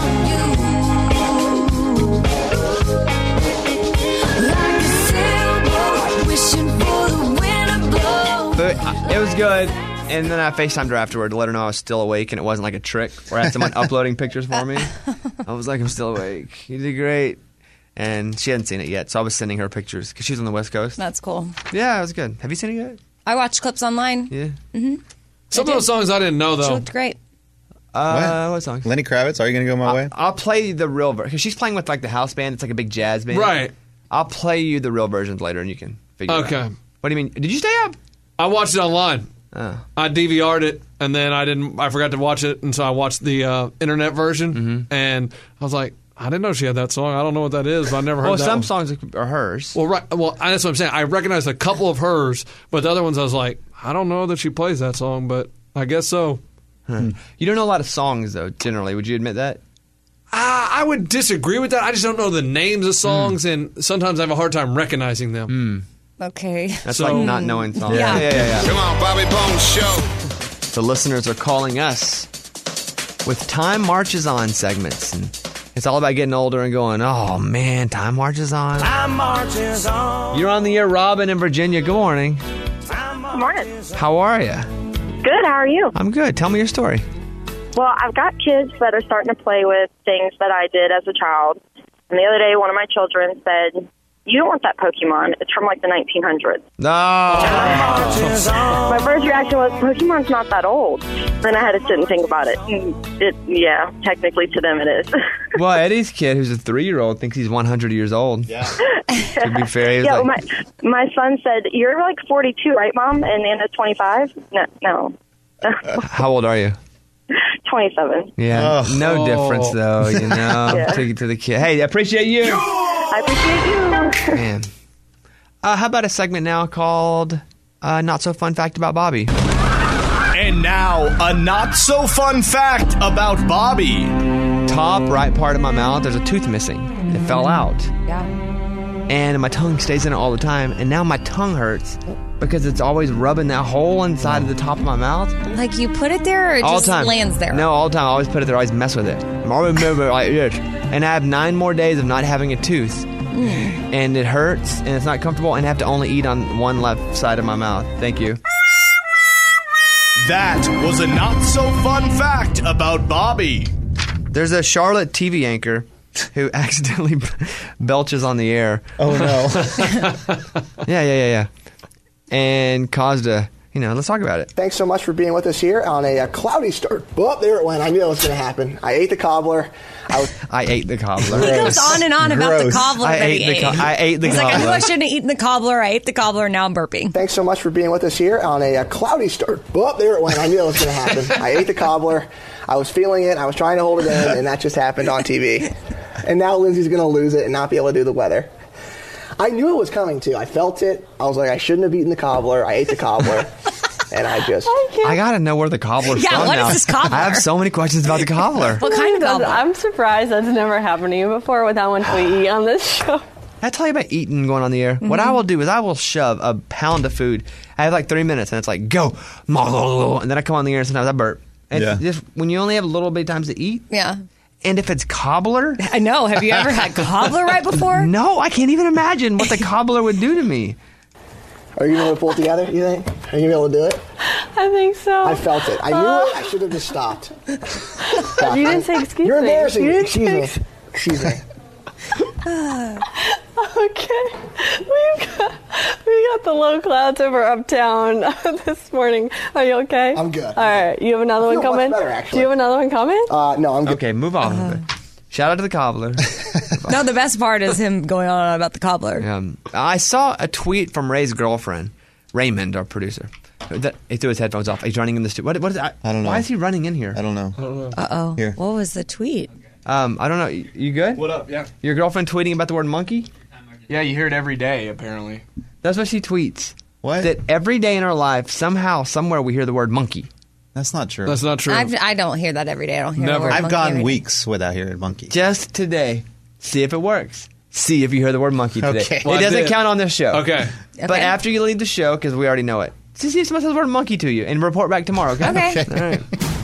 But uh, it was good. And then I FaceTimed her afterward to let her know I was still awake and it wasn't like a trick where I had someone uploading pictures for me. I was like, I'm still awake. You did great. And she hadn't seen it yet, so I was sending her pictures because she's on the West Coast. That's cool. Yeah, it was good. Have you seen it yet? I watched clips online. Yeah. Mm-hmm. Some of those songs I didn't know, She though. looked great. Uh, what songs? Lenny Kravitz, Are You Going to Go My Way? I'll play the real version because she's playing with like the house band. It's like a big jazz band. Right. I'll play you the real versions later, and you can figure it Okay. out. What do you mean? Did you stay up? I watched it online. Oh. I D V R'd it, and then I didn't. I forgot to watch it, and so I watched the uh, internet version. Mm-hmm. And I was like, I didn't know she had that song. I don't know what that is, but I never heard Well, that some one. songs are hers. Well, right. Well, that's what I'm saying. I recognized a couple of hers, but the other ones I was like, I don't know that she plays that song, but I guess so. Huh. You don't know a lot of songs, though. Generally, would you admit that? Uh, I would disagree with that. I just don't know the names of songs, Hmm. and sometimes I have a hard time recognizing them. Okay. That's So- like not knowing songs. Yeah. yeah, yeah. yeah. Come on, Bobby Bones Show. The listeners are calling us with Time Marches On segments. And it's all about getting older and going, oh, man, time marches on. Time marches on. You're on the air, Robin in Virginia. Good morning. Time Good morning. How are you? Good. How are you? I'm good. Tell me your story. Well, I've got kids that are starting to play with things that I did as a child. And the other day, one of my children said, "You don't want that Pokemon. It's from like the nineteen hundreds." No. My first reaction was, Pokemon's not that old. Then I had to sit and think about it. It, yeah, technically to them it is. Well, Eddie's kid, who's a three-year-old, thinks he's one hundred years old. Yeah. To be fair, he was yeah, like, well, my my son said, "You're like forty-two, right, Mom?" And the end of twenty-five. No, no. how old are you? twenty-seven. Yeah, Oh. no Oh. difference though, you know. Yeah. Take it to the kid. Hey, I appreciate you. I appreciate you. Man. Uh, how about a segment now called uh, Not So Fun Fact About Bobby? And now, a not-so fun fact about Bobby. Top right part of my mouth, there's a tooth missing. It fell out. Yeah. And my tongue stays in it all the time. And now my tongue hurts because it's always rubbing that hole inside of the top of my mouth. Like you put it there or it all just the time. lands there? No, all the time. I always put it there. I always mess with it. I always move it like this. And I have nine more days of not having a tooth. Mm. And it hurts and it's not comfortable. And I have to only eat on one left side of my mouth. Thank you. That was a not-so-fun fact about Bobby. There's a Charlotte T V anchor who accidentally belches on the air. Oh, no. Yeah, yeah, yeah, yeah. And caused a, you know, let's talk about it. Thanks so much for being with us here on a, a cloudy start. Well, there it went. I knew that was going to happen. I ate the cobbler. I was. I ate the cobbler. He goes on and on about the Gross. cobbler I that ate he the co- ate. I ate the He's like, I knew cobbler. I shouldn't have eaten the cobbler. I ate the cobbler. Now I'm burping. Thanks so much for being with us here on a, a cloudy start. Well, there it went. I knew that was going to happen. I ate the cobbler. I was feeling it. I was trying to hold it in, and that just happened on T V. And now Lindsay's going to lose it and not be able to do the weather. I knew it was coming too. I felt it. I was like, I shouldn't have eaten the cobbler. I ate the cobbler. And I just... I gotta know where the cobbler's Yeah, from what now. is this cobbler? I have so many questions about the cobbler. What kind of cobbler? I'm surprised that's never happened to you before with how much we eat on this show. I tell you about eating going on the air. What I will do is I will shove a pound of food. I have like three minutes, and it's like, go. And then I come on the air, and sometimes I burp. And Yeah. just when you only have a little bit of times to eat, Yeah. and if it's cobbler... I know. Have you ever had cobbler right before? No, I can't even imagine what the cobbler would do to me. Are you going to pull it together, you think? Are you going to be able to do it? I think so. I felt it. I knew Uh, it. I should have just stopped. You didn't say excuse You're me. embarrassing You me. didn't Excuse say me. Excuse me. Okay. We've got, we got the low clouds over uptown this morning. Are you okay? I'm good. All right. You have another I one feel much coming? better, Do actually. you have another one coming? Uh, no, I'm good. Okay, move on. Uh-huh. Shout out to the cobbler. No, the best part is him going on about the cobbler. Um, I saw a tweet from Ray's girlfriend, Raymond, our producer. That he threw his headphones off. He's running in the studio. What, what is that? I don't know. Why is he running in here? I don't know. Uh oh. Here. What was the tweet? Um, I don't know. You you good? What up? Yeah. Your girlfriend tweeting about the word monkey? Yeah, you hear it every day, apparently. That's what she tweets. What? That every day in our life, somehow, somewhere, we hear the word monkey. That's not true. That's not true. I've, I don't hear that every day. I don't hear Never. the word I've monkey gone every day. weeks without hearing monkey. Just today. See if it works. See if you hear the word monkey today. Okay. Well, it I doesn't did. count on this show. Okay. But Okay. after you leave the show, because we already know it, see if someone says the word monkey to you and report back tomorrow, okay? Okay. All right.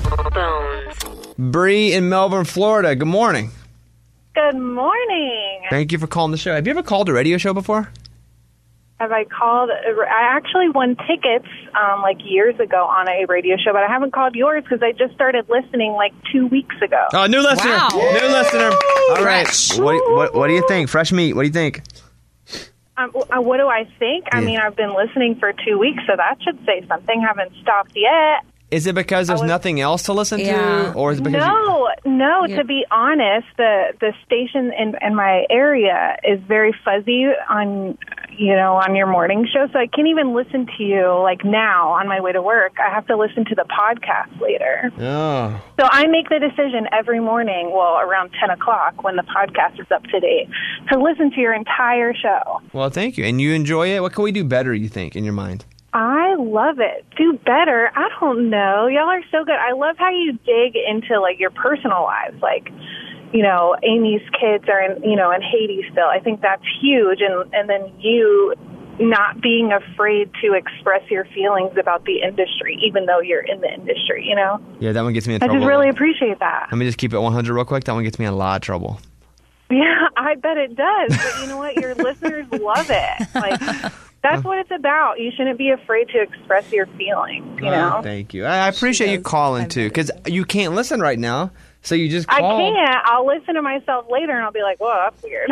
Bones. Bree in Melbourne, Florida. Good morning. Good morning. Thank you for calling the show. Have you ever called a radio show before? Have I called? I actually won tickets um, like years ago on a radio show, but I haven't called yours because I just started listening like two weeks ago. Oh, new listener. Wow. New listener. All right. Fresh. What, what, what do you think? Fresh meat. What do you think? Um, uh, what do I think? I Yeah. mean, I've been listening for two weeks, so that should say something. Haven't stopped yet. Is it because there's nothing else to listen Yeah. to? Or is it because you, No, no. Yeah. To be honest, the the station in, in my area is very fuzzy on, you know, on your morning show. So I can't even listen to you like now on my way to work. I have to listen to the podcast later. Oh. So I make the decision every morning, well, around ten o'clock when the podcast is up to date, to listen to your entire show. Well, thank you. And you enjoy it? What can we do better, you think, in your mind? I love it. Do better. I don't know. Y'all are so good. I love how you dig into like your personal lives. Like, you know, Amy's kids are in, you know, in Haiti still. I think that's huge. And and then you not being afraid to express your feelings about the industry, even though you're in the industry, you know? Yeah, that one gets me in I trouble. just really appreciate that. Let me just keep it one hundred real quick. That one gets me in a lot of trouble. Yeah, I bet it does. But you know what? Your listeners love it. Like, that's what it's about. You shouldn't be afraid to express your feelings, you know? Oh, thank you. I I appreciate you calling, too, because you can't listen right now, so you just I call. can't. I'll listen to myself later and I'll be like, whoa, that's weird.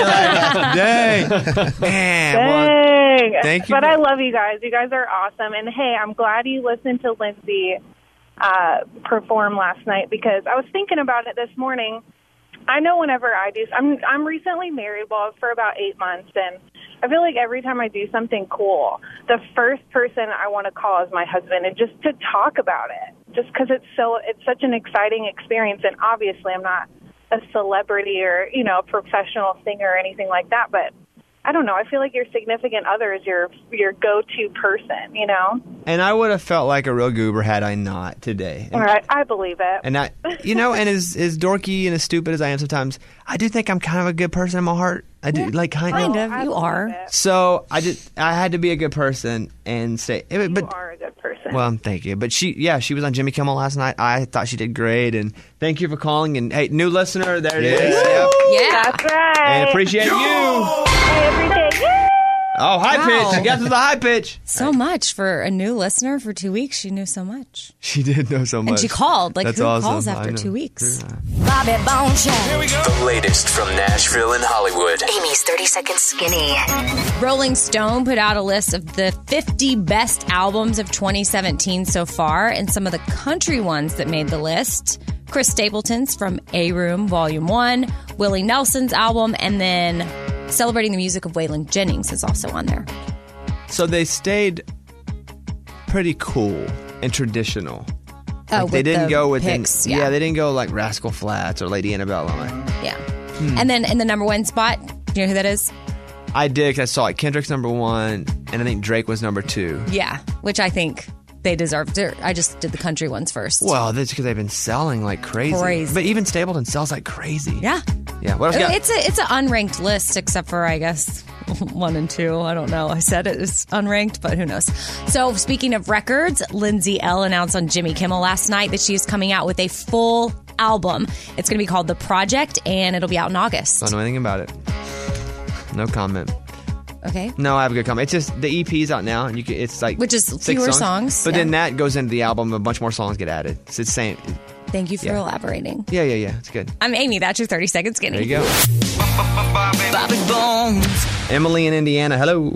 Dang. Man. Well, Dang. thank you But for- I love you guys. You guys are awesome. And hey, I'm glad you listened to Lindsay uh, perform last night because I was thinking about it this morning. I know whenever I do, I'm I'm recently married, well, for about eight months, and I feel like every time I do something cool, the first person I want to call is my husband, and just to talk about it, just because it's so it's such an exciting experience. And obviously, I'm not a celebrity or you know a professional singer or anything like that, but I don't know. I feel like your significant other is your your go-to person, you know. And I would have felt like a real goober had I not today. All right, I believe it. And I, you know, and as, as dorky and as stupid as I am sometimes, I do think I'm kind of a good person in my heart. I do, like, kind, Kind of. of. You are. So I just, I had to be a good person and say, but, You are a good person. well, thank you. But she, yeah, she was on Jimmy Kimmel last night. I thought she did great, and thank you for calling. And hey, new listener, there it is. Yep. Yeah. That's right. And appreciate you. Hey, every day. Yay! Oh, high Wow. pitch. Guess it's the high pitch. So much for a new listener for two weeks. She knew so much. She did know so much. And she called. Like, That's who awesome. calls I after know. two weeks? Bobby Bone Show. Here we go. The latest from Nashville and Hollywood. Amy's thirty Second Skinny. Rolling Stone put out a list of the fifty best albums of twenty seventeen so far, and some of the country ones that made the list. Chris Stapleton's from A Room Volume one, Willie Nelson's album, and then Celebrating the Music of Waylon Jennings is also on there. So they stayed pretty cool and traditional. Oh, Like, they with didn't the go with picks, yeah. yeah. they didn't go like Rascal Flatts or Lady Annabelle. Like, Yeah. Hmm. And then in the number one spot, do you know who that is? I did 'cause I saw it. Kendrick's number one, and I think Drake was number two. Yeah, which I think they deserve. To, I just did the country ones first. Well, that's because they've been selling like crazy. Crazy. But even Stapleton sells like crazy. Yeah. Yeah. What else you got? It's a it's an unranked list, except for I guess one and two. I don't know. I said it is unranked, but who knows? So speaking of records, Lindsay Ell announced on Jimmy Kimmel last night that she is coming out with a full album. It's going to be called The Project, and it'll be out in August. Don't know anything about it. No comment. Okay. No, I have a good comment. It's just the E P's out now, and you can, it's like Which is six fewer songs. songs, But yeah. then that goes into the album, a bunch more songs get added. It's the same. Thank you for Yeah. elaborating. Yeah, yeah, yeah. It's good. I'm Amy. That's your thirty second skinny. There you go. Bobby Bones. Emily in Indiana. Hello.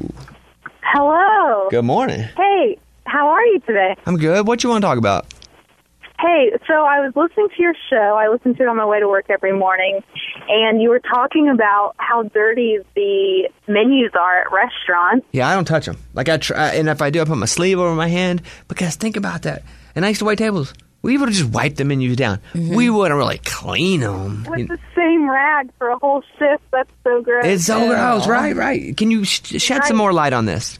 Hello. Good morning. Hey, how are you today? I'm good. What you want to talk about? Hey, so I was listening to your show. I listen to it on my way to work every morning, and you were talking about how dirty the menus are at restaurants. Yeah, I don't touch them. Like I try, and if I do, I put my sleeve over my hand. Because think about that. And I used to wait tables. We would have just wiped the menus down. Mm-hmm. We wouldn't really clean them. With the same rag for a whole shift. That's so gross. It's so gross, right? Right. Can you sh- shed some more light on this?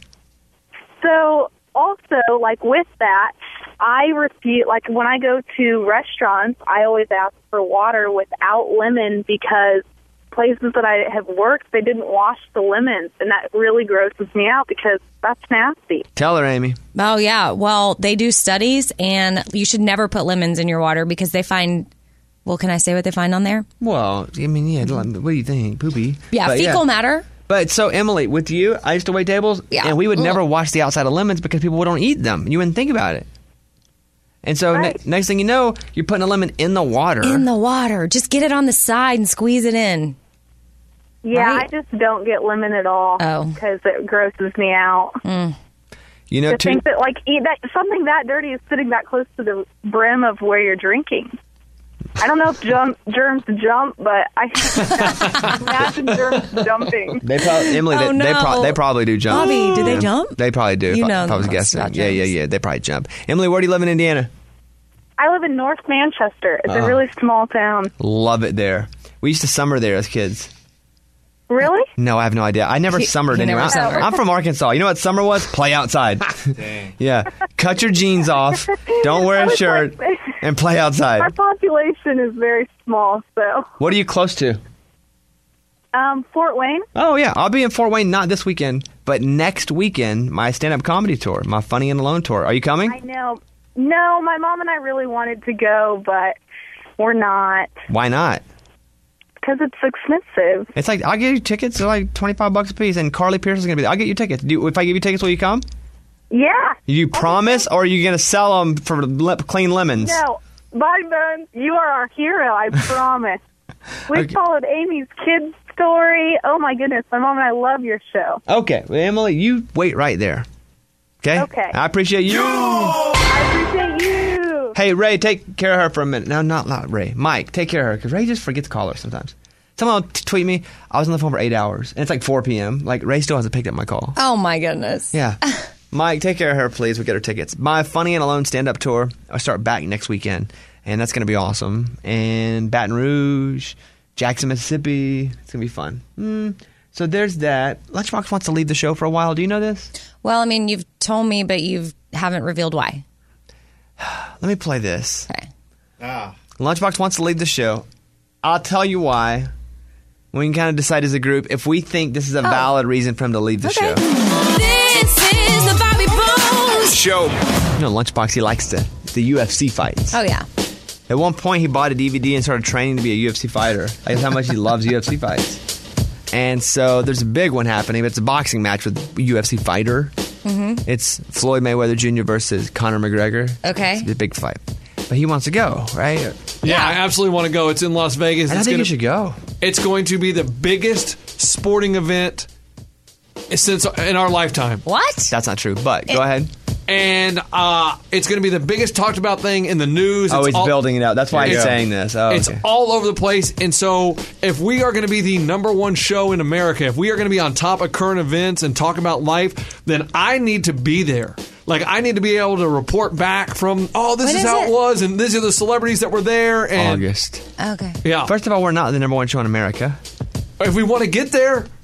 So, also, like with that, I refuse, like when I go to restaurants, I always ask for water without lemon because places that I have worked, they didn't wash the lemons, and that really grosses me out because that's nasty. Tell her, Amy. Oh, yeah. Well, they do studies, and you should never put lemons in your water because they find, well, can I say what they find on there? Well, I mean, yeah. What do you think? Poopy. Yeah, But, fecal matter. But so, Emily, with you, I used to wait tables, Yeah. and we would Ugh. never wash the outside of lemons because people don't eat them. You wouldn't think about it. And so, ne- next thing you know, you're putting a lemon in the water. In the water. Just get it on the side and squeeze it in. Yeah, Right. I just don't get lemon at all Oh. because it grosses me out. You know, to too. think that like eat that something that dirty is sitting that close to the brim of where you're drinking. I don't know if jump, germs jump, but I imagine germs jumping. They probably, Emily, Oh, they, they, pro- no. they probably do jump. Bobby, do they Yeah. jump? They probably do. You if, I, know if I was most guessing. about Yeah, yeah, germs. yeah. They probably jump. Emily, where do you live in Indiana? I live in North Manchester. It's Oh. a really small town. Love it there. We used to summer there as kids. Really? No, I have no idea. I never He- summered he anywhere. never I'm, summered. I'm from Arkansas. You know what summer was? Play outside. Yeah. Cut your jeans off. Don't wear a It's shirt like- and play Our outside. population is very small, so What are you close to? um, Fort Wayne. Oh, yeah. I'll be in Fort Wayne, not this weekend, but next weekend, my stand-up comedy tour, my Funny and Alone tour. Are you coming? I know. No, my mom and I really wanted to go, but we're not Why not? because it's expensive. It's like, I'll give you tickets. They're like twenty-five bucks a piece, and Carly Pierce is going to be there. I'll get you tickets. Do you, if I give you tickets, will you come? Yeah. You promise, or are you going to sell them for le- clean lemons? No, Bobby Bones, you are our hero. I promise. We Okay. followed Amy's kids story. Oh my goodness, my mom and I love your show. Okay. Well, Emily, you wait right there. Okay? Okay. I appreciate you. I appreciate you. Hey, Ray, take care of her for a minute. No, not, not Ray. Mike, take care of her, because Ray just forgets to call her sometimes. Someone will t- tweet me, I was on the phone for eight hours, and it's like four p.m. Like, Ray still hasn't picked up my call. Oh, my goodness. Yeah. Mike, take care of her, please. We'll get her tickets. My Funny and Alone stand-up tour, I start back next weekend, and that's going to be awesome. And Baton Rouge, Jackson, Mississippi. It's going to be fun. Mm. So there's that. Lunchbox wants to leave the show for a while. Do you know this? Well, I mean, you've told me, but you haven't revealed why. Let me play this. Okay. Ah. Lunchbox wants to leave the show. I'll tell you why. We can kind of decide as a group if we think this is a valid reason for him to leave the show. This is the Bobby Bones Show. You know, Lunchbox, he likes the, the U F C fights. Oh, yeah. At one point, he bought a D V D and started training to be a U F C fighter. That's how much he loves U F C fights. And so there's a big one happening, but it's a boxing match with a U F C fighter. Mm-hmm. It's Floyd Mayweather Junior versus Conor McGregor. Okay. It's a big fight. But he wants to go, right? Yeah, I absolutely want to go. It's in Las Vegas. And I It's think gonna, you should go. It's going to be the biggest sporting event since in our lifetime. What? That's not true, but go ahead. And uh, it's going to be the biggest talked about thing in the news. Oh, It's he's all- building it out. That's why he's It's- saying this. Oh, it's okay. all over the place. And so, if we are going to be the number one show in America, if we are going to be on top of current events and talk about life, then I need to be there. Like, I need to be able to report back from, oh, this When is is how it? it was, and these are the celebrities that were there. And August. Okay. Yeah. First of all, we're not the number one show in America. If we want to get there,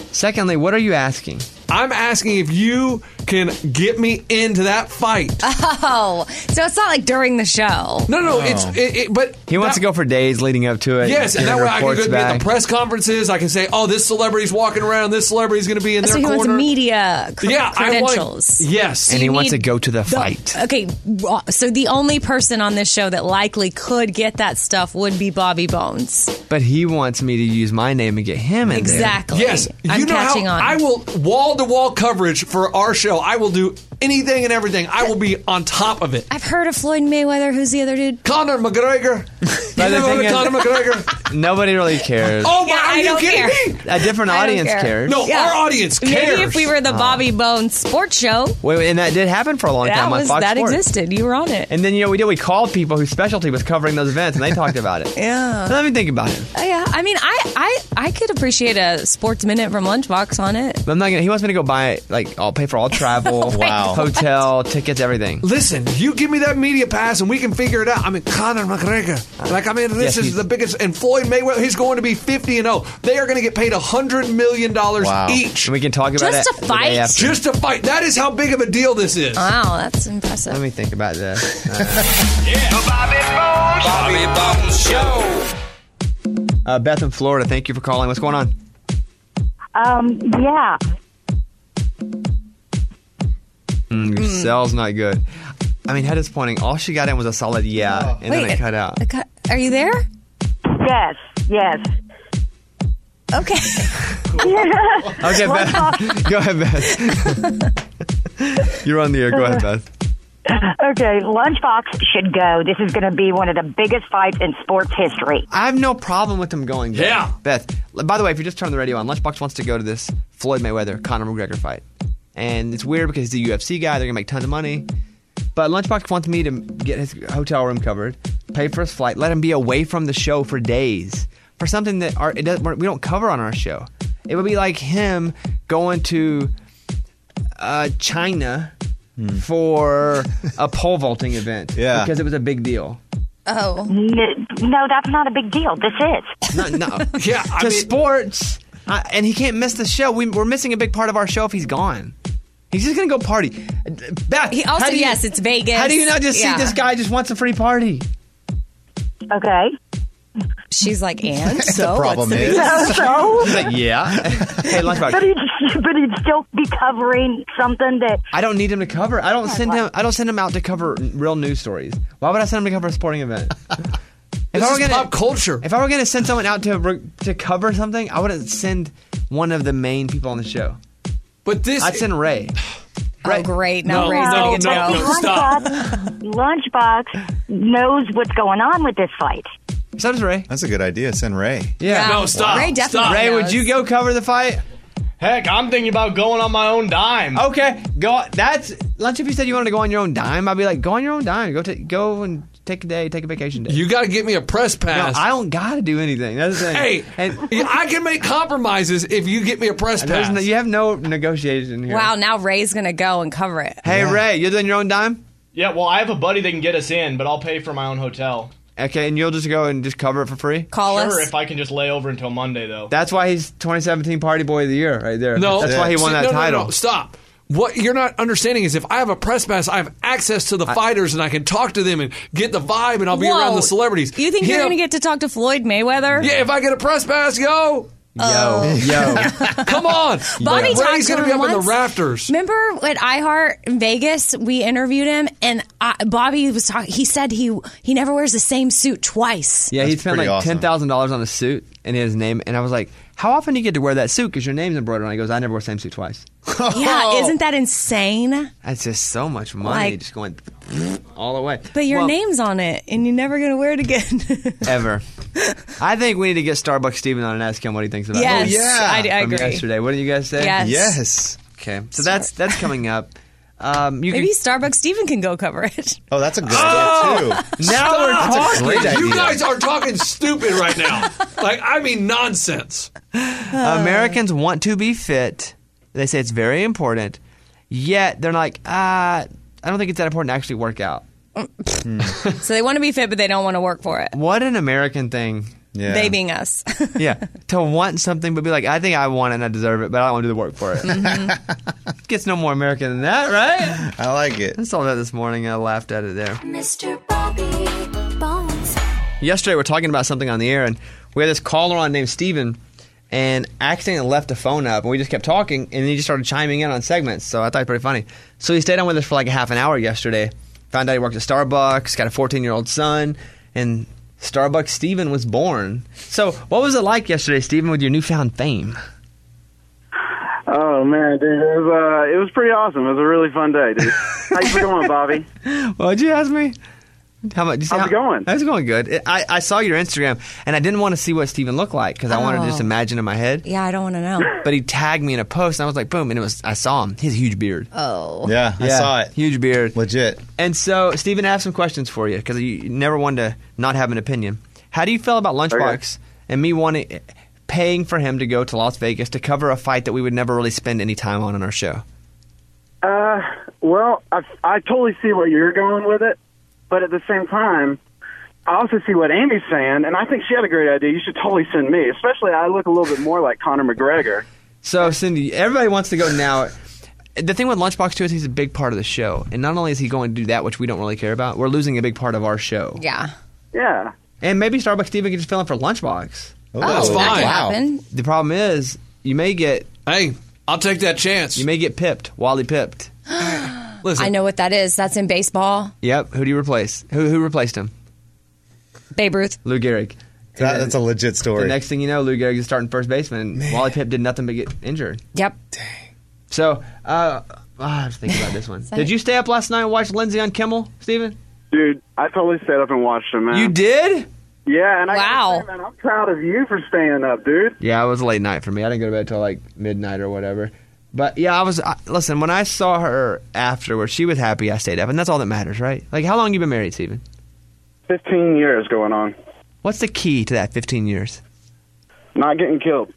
Secondly, what are you asking? I'm asking if you can get me into that fight. Oh, so it's not like during the show. No, no, it's it, it, but He wants that- to go for days leading up to it. Yes, and that getting way I can reports go be at back. the press conferences. I can say, "Oh, this celebrity's walking around. This celebrity's going to be in So their he corner." wants media cr- yeah, I want- credentials. yes, And he you wants to need go to the fight. Okay, uh, so the only person on this show that likely could get that stuff would be Bobby Bones. But he wants me to use my name and get him in Exactly. Yes, I'm you know catching how on. I will wall to wall coverage for our show. I will do anything and everything. I will be on top of it. I've heard of Floyd Mayweather. Who's the other dude? Conor McGregor. You But the never heard thing of is- Conor McGregor? Nobody really cares. Oh my! Yeah, are I you don't kidding care. me? A different I don't audience care. cares. No, Yeah. our audience cares. Maybe if we were the Bobby Bones sports show, Wait, wait, and that did happen for a long that time on was Fox that Sports. existed. You were on it. And then, you know, we did. We called people whose specialty was covering those events, and they talked about it. Yeah. Let me think about it. Uh, yeah, I mean, I, I, I could appreciate a sports minute from Lunchbox on it. But I'm not gonna. He wants me to go buy, like, I'll pay for all travel, Wow. hotel, tickets, everything. Listen, you give me that media pass and we can figure it out. I mean, Conor McGregor. Like, I mean, this Yes, is he's- the biggest. And Floyd Mayweather, he's going to be fifty and oh. They are going to get paid one hundred million dollars Wow. each And we can talk about Just it to the fight? day after. just to fight. That is how big of a deal this is. Wow, that's impressive. Let me think about this. Uh, The Bobby Bones Show. uh, Beth in Florida, thank you for calling. What's going on? Um, yeah. Mm, your cell's not good. I mean, how disappointing. All she got in was a solid yeah, and then Wait, it cut out. it cut- Are you there? Yes, yes. Okay. Okay, Beth. Go ahead, Beth. You're on the air. Go ahead, Beth. Okay, Lunchbox should go. This is going to be one of the biggest fights in sports history. I have no problem with them going. Beth. Yeah. Beth. By the way, if you just turn the radio on, Lunchbox wants to go to this Floyd Mayweather Conor McGregor fight, and it's weird because he's a U F C guy. They're gonna make tons of money, but Lunchbox wants me to get his hotel room covered, pay for his flight, let him be away from the show for days for something that our, it doesn't, we don't cover on our show. It would be like him going to uh, China for a pole vaulting event, Yeah. because it was a big deal. Oh. N- No, that's not a big deal. This is. No, no. Yeah, I to mean- sports, uh, and he can't miss the show. We, we're missing a big part of our show if he's gone. He's just gonna go party. Beth, He also, how do you- yes, it's Vegas. How do you not just Yeah. see this guy just wants a free party? Okay. She's like, and so the problem what's the is- big- So, so He's like, yeah. Hey, but Lunchbox. he'd, but he'd still be covering something that. I don't need him to cover. I don't send him. I don't send him out to cover real news stories. Why would I send him to cover a sporting event? If This I were is gonna, pop culture. If I were going to send someone out to re- to cover something, I wouldn't send one of the main people on the show. But this, I'd send Ray. Oh, great. Now No, Ray's no, going to get no, to go. no. Stop. Lunchbox knows what's going on with this fight. So does Ray. That's a good idea. Send Ray. Yeah. No, stop. Ray definitely Ray, would knows. you go cover the fight? Heck, I'm thinking about going on my own dime. Okay, go. That's lunch. If you said you wanted to go on your own dime, I'd be like, go on your own dime. Go take, go and take a day, take a vacation day. You got to get me a press no, pass. I don't gotta do anything. That's the thing. Hey, and I can make compromises if you get me a press there's pass. no, you have no negotiation here. Wow, now Ray's going to go and cover it. Hey Ray, you're doing your own dime. Yeah, well, I have a buddy that can get us in, but I'll pay for my own hotel. Okay, and you'll just go and just cover it for free. Call Sure, us. if I can just lay over until Monday, though. That's why he's twenty seventeen Party Boy of the Year, right there. No, that's why he won See, that no, no, title. No, stop. What you're not understanding is if I have a press pass, I have access to the fiters and I can talk to them and get the vibe, and I'll be Whoa. around the celebrities. You think you're Him- going to get to talk to Floyd Mayweather? Yeah, if I get a press pass, yo, Yo, yo. come on. Bobby Ray's talked to gonna him be up in once. the rafters. Remember at iHeart in Vegas, we interviewed him, and I, Bobby was talking. He said he he never wears the same suit twice. Yeah, he That's spent pretty like awesome. ten thousand dollars on a suit and his name, and I was like, "How often do you get to wear that suit? Because your name's embroidered on it." He goes, "I never wear the same suit twice." Yeah, isn't that insane? That's just so much money, Like- just going all the way. But your Well, name's on it, and you're never going to wear it again. ever. I think we need to get Starbucks Steven on and ask him what he thinks about Yes, it. yeah. I, I From agree. yesterday. What did you guys say? Yes. Yes. Okay, so that's that's coming up. Um, you Maybe can, Starbucks Steven can go cover it. Oh, that's a good Oh! idea too. now we're That's a talking. great idea. You guys are talking stupid right now. Like, I mean, nonsense. Americans want to be fit. They say it's very important. Yet they're like, ah, I don't think it's that important to actually work out. So they want to be fit, but they don't want to work for it. What an American thing Yeah. They being us. Yeah. To want something, but be like, I think I want it and I deserve it, but I don't want to do the work for it. Mm-hmm. Gets no more American than that, right? I like it. I saw that this morning. I laughed at it there. Mister Bobby Bones. Yesterday, we're talking about something on the air, and we had this caller on named Steven, and accidentally left the phone up, and we just kept talking, and then he just started chiming in on segments, so I thought it was pretty funny. So he stayed on with us for like a half an hour yesterday. Found out he worked at Starbucks, got a fourteen-year-old son, and Starbucks Steven was born. So what was it like yesterday, Steven, with your newfound fame? Oh, man, dude. It was, uh, it was pretty awesome. It was a really fun day, dude. How you going, Bobby? What'd you ask me? How much? How's how, it going? It's going good. It, I, I saw your Instagram, and I didn't want to see what Steven looked like because I wanted to just Oh. imagine in my head. Yeah, I don't want to know. But he tagged me in a post, and I was like, boom, and it was. I saw him. He has a huge beard. Oh. Yeah, I saw it. Huge beard. Legit. And so, Steven, I have some questions for you because you never wanted to not have an opinion. How do you feel about Lunchbox and me wanting, paying for him to go to Las Vegas to cover a fight that we would never really spend any time on on our show? Uh, well, I, I totally see where you're going with it, but at the same time, I also see what Amy's saying, and I think she had a great idea. You should totally send me, especially I look a little bit more like Conor McGregor. So, Cindy, everybody wants to go now. The thing with Lunchbox, too, is he's a big part of the show. And not only is he going to do that, which we don't really care about, we're losing a big part of our show. Yeah. Yeah. And maybe Starbucks Steven can just fill in for Lunchbox. Oh, that's fine. That could happen. The problem is, you may get... Hey, I'll take that chance. You may get pipped, Wally pipped. Listen. I know what that is. That's in baseball. Yep. Who do you replace? Who who replaced him? Babe Ruth. Lou Gehrig. That, that's a legit story. The next thing you know, Lou Gehrig is starting first baseman, and Wally Pipp did nothing but get injured. Yep. So, uh, oh, I was thinking about this one. Did you stay up last night and watch Lindsay on Kimmel, Steven? Dude, I totally stayed up and watched him, man. You did? Yeah, and I Wow. gotta say, man, I'm proud of you for staying up, dude. Yeah, it was a late night for me. I didn't go to bed until like midnight or whatever. But yeah, I was. I, listen, when I saw her afterwards, she was happy I stayed up, and that's all that matters, right? Like, how long you been married, Steven? Fifteen years going on. What's the key to that fifteen years? Not getting killed.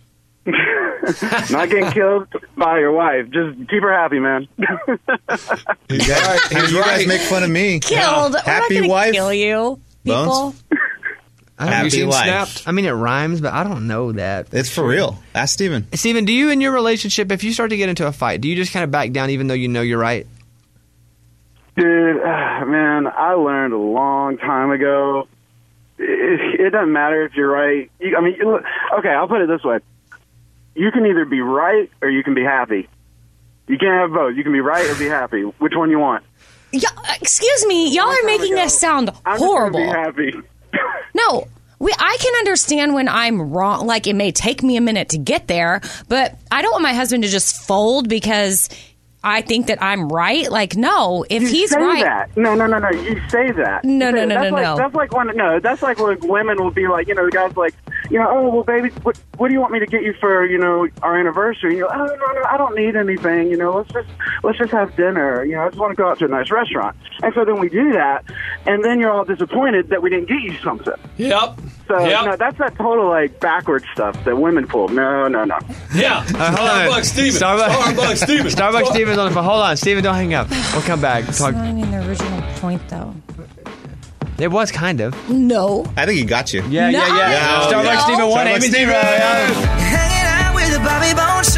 Not getting killed by your wife. Just keep her happy, man. You guys, He's you guys right. make fun of me. Killed. We're Happy not gonna wife. kill you, people. Bones? I don't- Happy you seen wife. Snapped? I mean, it rhymes, but I don't know that. It's for real. Ask Steven. Steven, do you in your relationship, if you start to get into a fight, do you just kind of back down even though you know you're right? Dude, uh, man, I learned a long time ago. It, it doesn't matter if you're right. You, I mean, you, okay, I'll put it this way. You can either be right or you can be happy. You can't have both. You can be right or be happy. Which one you want? Yeah, excuse me, y'all are making this sound I'm horrible. just gonna be happy. No, we. I can understand when I'm wrong. Like, it may take me a minute to get there, but I don't want my husband to just fold because I think that I'm right. Like, no, if You he's say right. that. No, no, no, no. You say that. No, no, no, that's no, like, no. That's like when no. That's like when women will be like, you know, the guy's like, you know, oh well, baby, what what do you want me to get you for, you know, our anniversary? And you're, oh no, no, I don't need anything. You know, let's just let's just have dinner. You know, I just want to go out to a nice restaurant. And so then we do that, and then you're all disappointed that we didn't get you something. Yep. So Yep. no, that's that total like backward stuff that women pull. No, no, no. Yeah. Uh, hold on. Starbucks Steven. Starbucks, Starbucks Steven. Starbucks Steven's on the phone. Hold on, Steven, don't hang up. We'll come back. That's Talk. not even the original point, though. It was kind of. No. I think he got you. Yeah, No. yeah, yeah. Yeah. Starbucks No. Steven one, Starbucks Amy Steven. zero. Hanging out with the Bobby Bones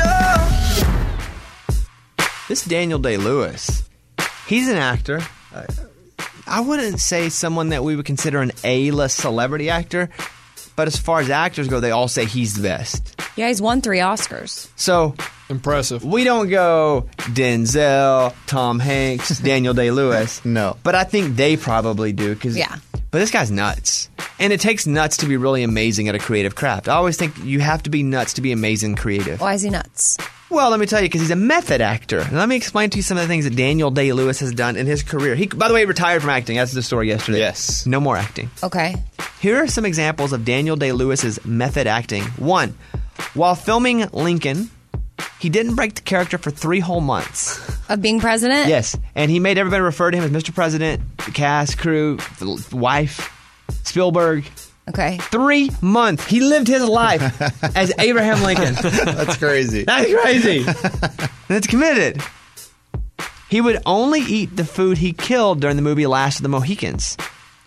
Show. This Daniel Day-Lewis, he's an actor. Uh, I wouldn't say someone that we would consider an A-list celebrity actor, but as far as actors go, they all say he's the best. Yeah, he's won three Oscars. So Impressive. we don't go Denzel, Tom Hanks, Daniel Day-Lewis. No. But I think they probably do. Cause, Yeah. But this guy's nuts. And it takes nuts to be really amazing at a creative craft. I always think you have to be nuts to be amazing creative. Why is he nuts? Well, let me tell you, because he's a method actor. And let me explain to you some of the things that Daniel Day-Lewis has done in his career. He, by the way, he retired from acting. That's the story yesterday. Yes. No more acting. Okay. Here are some examples of Daniel Day-Lewis's method acting. One, while filming Lincoln, he didn't break the character for three whole months. Of being president? Yes, and he made everybody refer to him as Mister President, the cast, crew, the wife, Spielberg. Okay. Three months. He lived his life as Abraham Lincoln. That's crazy. That's crazy. That's committed. He would only eat the food he killed during the movie Last of the Mohicans.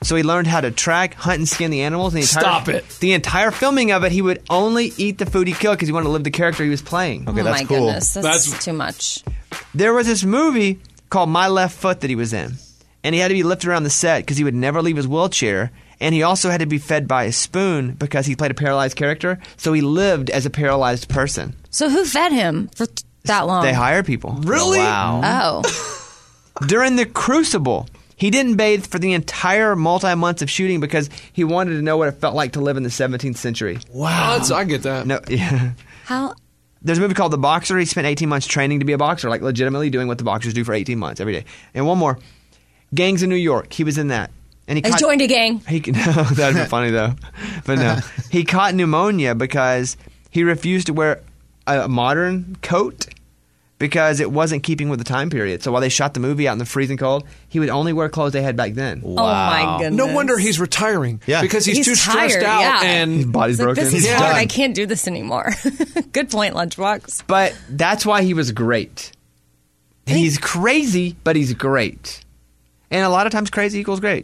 So he learned how to track, hunt, and skin the animals. And the entire, Stop it. The entire filming of it, he would only eat the food he killed because he wanted to live the character he was playing. oh my goodness, that's, that's too much. There was this movie called My Left Foot that he was in. And he had to be lifted around the set because he would never leave his wheelchair. And he also had to be fed by a spoon because he played a paralyzed character. So he lived as a paralyzed person. So who fed him for th- that long? They hire people. Really? Wow. Oh. During the Crucible, he didn't bathe for the entire multi-months of shooting because he wanted to know what it felt like to live in the seventeenth century. Wow. That's, I get that. No, yeah. How? There's a movie called The Boxer. He spent eighteen months training to be a boxer, like legitimately doing what the boxers do for eighteen months every day. And one more. Gangs of New York. He was in that. And he I caught, joined a gang. He, no, that would be funny, though. But no. He caught pneumonia because he refused to wear a modern coat because it wasn't keeping with the time period. So while they shot the movie out in the freezing cold, he would only wear clothes they had back then. Wow. Oh, my goodness. No wonder he's retiring. Yeah. Because he's, He's too stressed tired, out. yeah. And his body's It's like, broken. this is He's hard. done. I can't do this anymore. Good point, Lunchbox. But that's why he was great. He's crazy, but he's great. And a lot of times crazy equals great.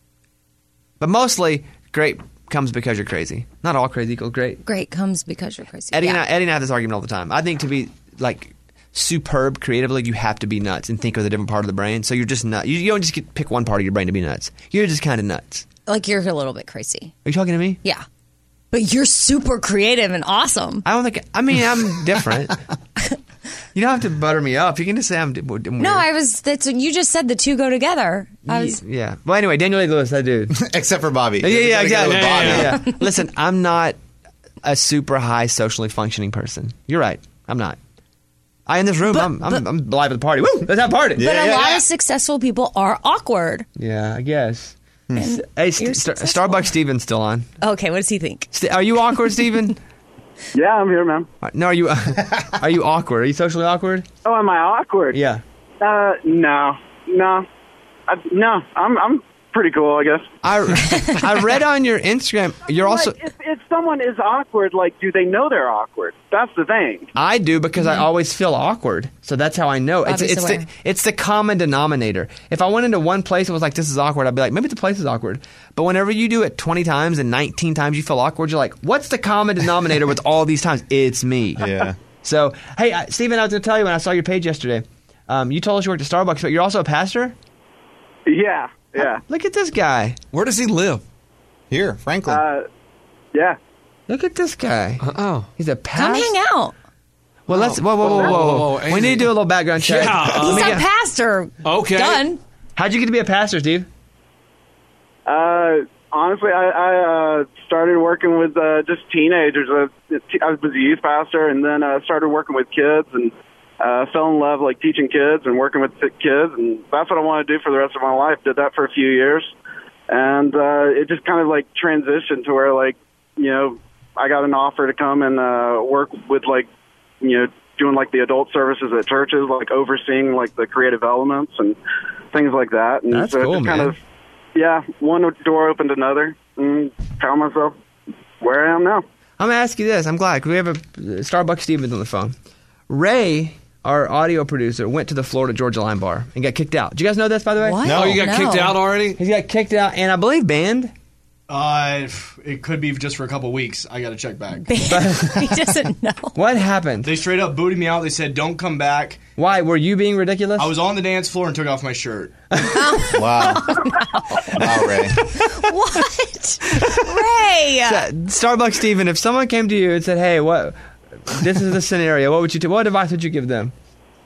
But mostly, great comes because you're crazy. Not all crazy equals great. Great comes because you're crazy. Eddie, yeah. and I, Eddie and I have this argument all the time. I think to be, like, superb creatively, you have to be nuts and think with a different part of the brain. So you're just nuts. You, you don't just get, pick one part of your brain to be nuts. You're just kind of nuts. Like you're a little bit crazy. Are you talking to me? Yeah. But you're super creative and awesome. I don't think... I mean, I'm different. You don't have to butter me up. You can just say I'm, I'm weird. No, I was. That's you just said the two go together. I was. Yeah. Well, anyway, Daniel Day-Lewis, that dude. Except for Bobby. Yeah, yeah, exactly. Yeah, yeah, Yeah, yeah. Listen, I'm not a super high socially functioning person. You're right. I'm not. I in this room, But- I'm, I'm, but- I'm live at the party. Woo! Let's have a party. But a lot of successful people are awkward. Yeah, I guess. And Hey, St- you're Star- successful. Starbucks Steven's still on. Okay, what does he think? St- Are you awkward, Steven? Yeah, I'm here, man. No, are you? Are you awkward? Are you socially awkward? Oh, am I awkward? Yeah. Uh, no, no, I, no. I'm I'm pretty cool, I guess. I I read on your Instagram. You're also. Like, if, if someone is awkward, like, do they know they're awkward? That's the thing. I do because I always feel awkward, so that's how I know. It's Bobby's it's the, aware. it's the common denominator. If I went into one place and was like, "This is awkward," I'd be like, "Maybe the place is awkward." But whenever you do it twenty times and nineteen times you feel awkward, you're like, "What's the common denominator with all these times?" It's me. Yeah. So, hey, uh, Steven, I was going to tell you when I saw your page yesterday. Um, you told us you worked at Starbucks, but you're also a pastor. Yeah, yeah. Look at this guy. Where does he live? Here, Franklin. Uh, yeah. Look at this guy. Oh, he's a Come pastor. hang out. Well, let's. Whoa, whoa, whoa, whoa, whoa! Whoa, whoa, we need to do a little background check. Yeah, uh, Let He's me a get- pastor. Okay. Done. How'd you get to be a pastor, Steve? Uh, honestly, I, I uh, started working with uh, just teenagers. Uh, I was a youth pastor, and then uh, started working with kids, and uh, fell in love like teaching kids and working with kids, and that's what I want to do for the rest of my life. Did that for a few years, and uh, it just kind of like transitioned to where, like, you know, I got an offer to come and uh, work with, like, you know, doing like the adult services at churches, like overseeing like the creative elements and things like that. And That's so it cool, just kind man. of, yeah, one door opened another, and found myself where I am now. I'm gonna ask you this. I'm glad 'cause we have a Starbucks Stevens on the phone. Ray, our audio producer, went to the Florida Georgia Line Bar and got kicked out. Did you guys know this, by the way? What? Oh, you got No. kicked out already? He got kicked out, and I believe banned. Uh, it could be just for a couple weeks. I got to check back. He doesn't know. What happened? They straight up booted me out. They said, "Don't come back." Why? Were you being ridiculous? I was on the dance floor and took off my shirt. Wow. Wow, Ray. What? Ray. Starbucks Steven, if someone came to you and said, "Hey, what? This is the scenario. What would you do? What advice would you give them?"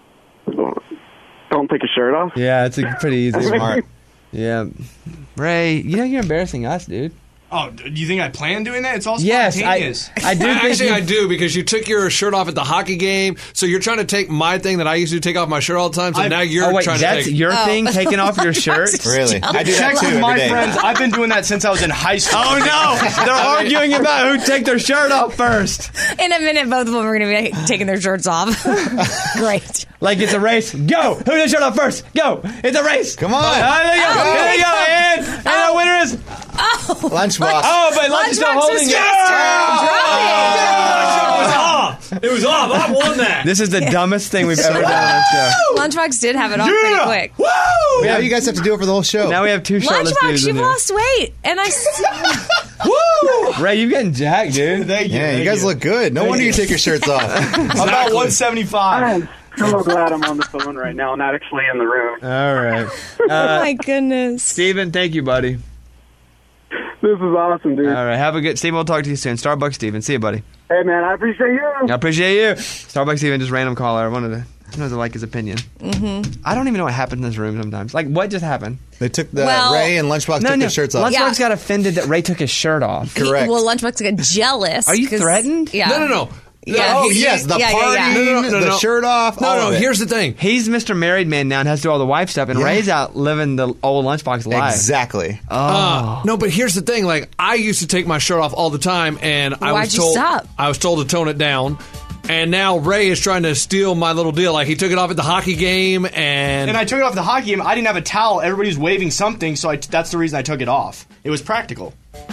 Don't take a shirt off. Yeah, it's a pretty easy. Smart. Yeah, Ray, you know you're embarrassing us, dude. Oh, do you think I plan doing that? It's all Yes, I, spontaneous. I do. think Actually, you- I do because you took your shirt off at the hockey game. So you're trying to take my thing that I used to take off my shirt all the time. So I've- now you're Oh wait, trying that's to take. your Oh. thing, taking off your shirt. Really? I do that Check too with every my day. friends. I've been doing that since I was in high school. Oh no! They're arguing about who take their shirt off first. In a minute, both of them are going to be taking their shirts off. Great. Like it's a race. Go! Who does shirt off first? Go! It's a race. Come on. Oh, there you go. Oh. There you go. And, and the winner is. Lunchbox. Oh, but lunch is still Lunchbox holding is it. faster. Drop it. Oh. It was off. I won that. This is the dumbest thing we've ever done on the show. Lunchbox did have it off pretty quick. Woo! Now you guys have to do it for the whole show. Now we have two shirtless dudes Lunchbox, in you've here. lost weight, and I. s- Woo! Ray, you're getting jacked, dude. Thank you. Yeah, you Thank guys look good. No Thank wonder you you. take your shirts off. About one seventy-five. I'm so glad I'm on the phone right now, not actually in the room. All right. oh Uh, my goodness. Steven, thank you, buddy. This is awesome, dude. All right, have a good. Steven, we'll talk to you soon. Starbucks, Steven. See you, buddy. Hey, man, I appreciate you. I appreciate you. Starbucks, Steven, just random caller. I wanted to. Sometimes I like his opinion. Mm-hmm. I don't even know what happened in this room sometimes. Like, what just happened? They took the Well- Ray and Lunchbox No, took no. their shirts off. Lunchbox Yeah. got offended that Ray took his shirt off. Correct. Well, Lunchbox got jealous. Are you 'cause- threatened? Yeah. No, no, no. Yeah, Oh, he- yes, the yeah, yeah, party, yeah. No, no, no, no, the no. shirt off. No, all no, of it. here's the thing. He's Mister Married Man now and has to do all the wife stuff, and Yeah. Ray's out living the old Lunchbox life. Exactly. Oh. Uh, no, but here's the thing. Like, I used to take my shirt off all the time, and I Why'd was you told stop? I was told to tone it down. And now Ray is trying to steal my little deal. Like, he took it off at the hockey game, and And I took it off the hockey game. I didn't have a towel. Everybody was waving something, so I, that's the reason I took it off. It was practical.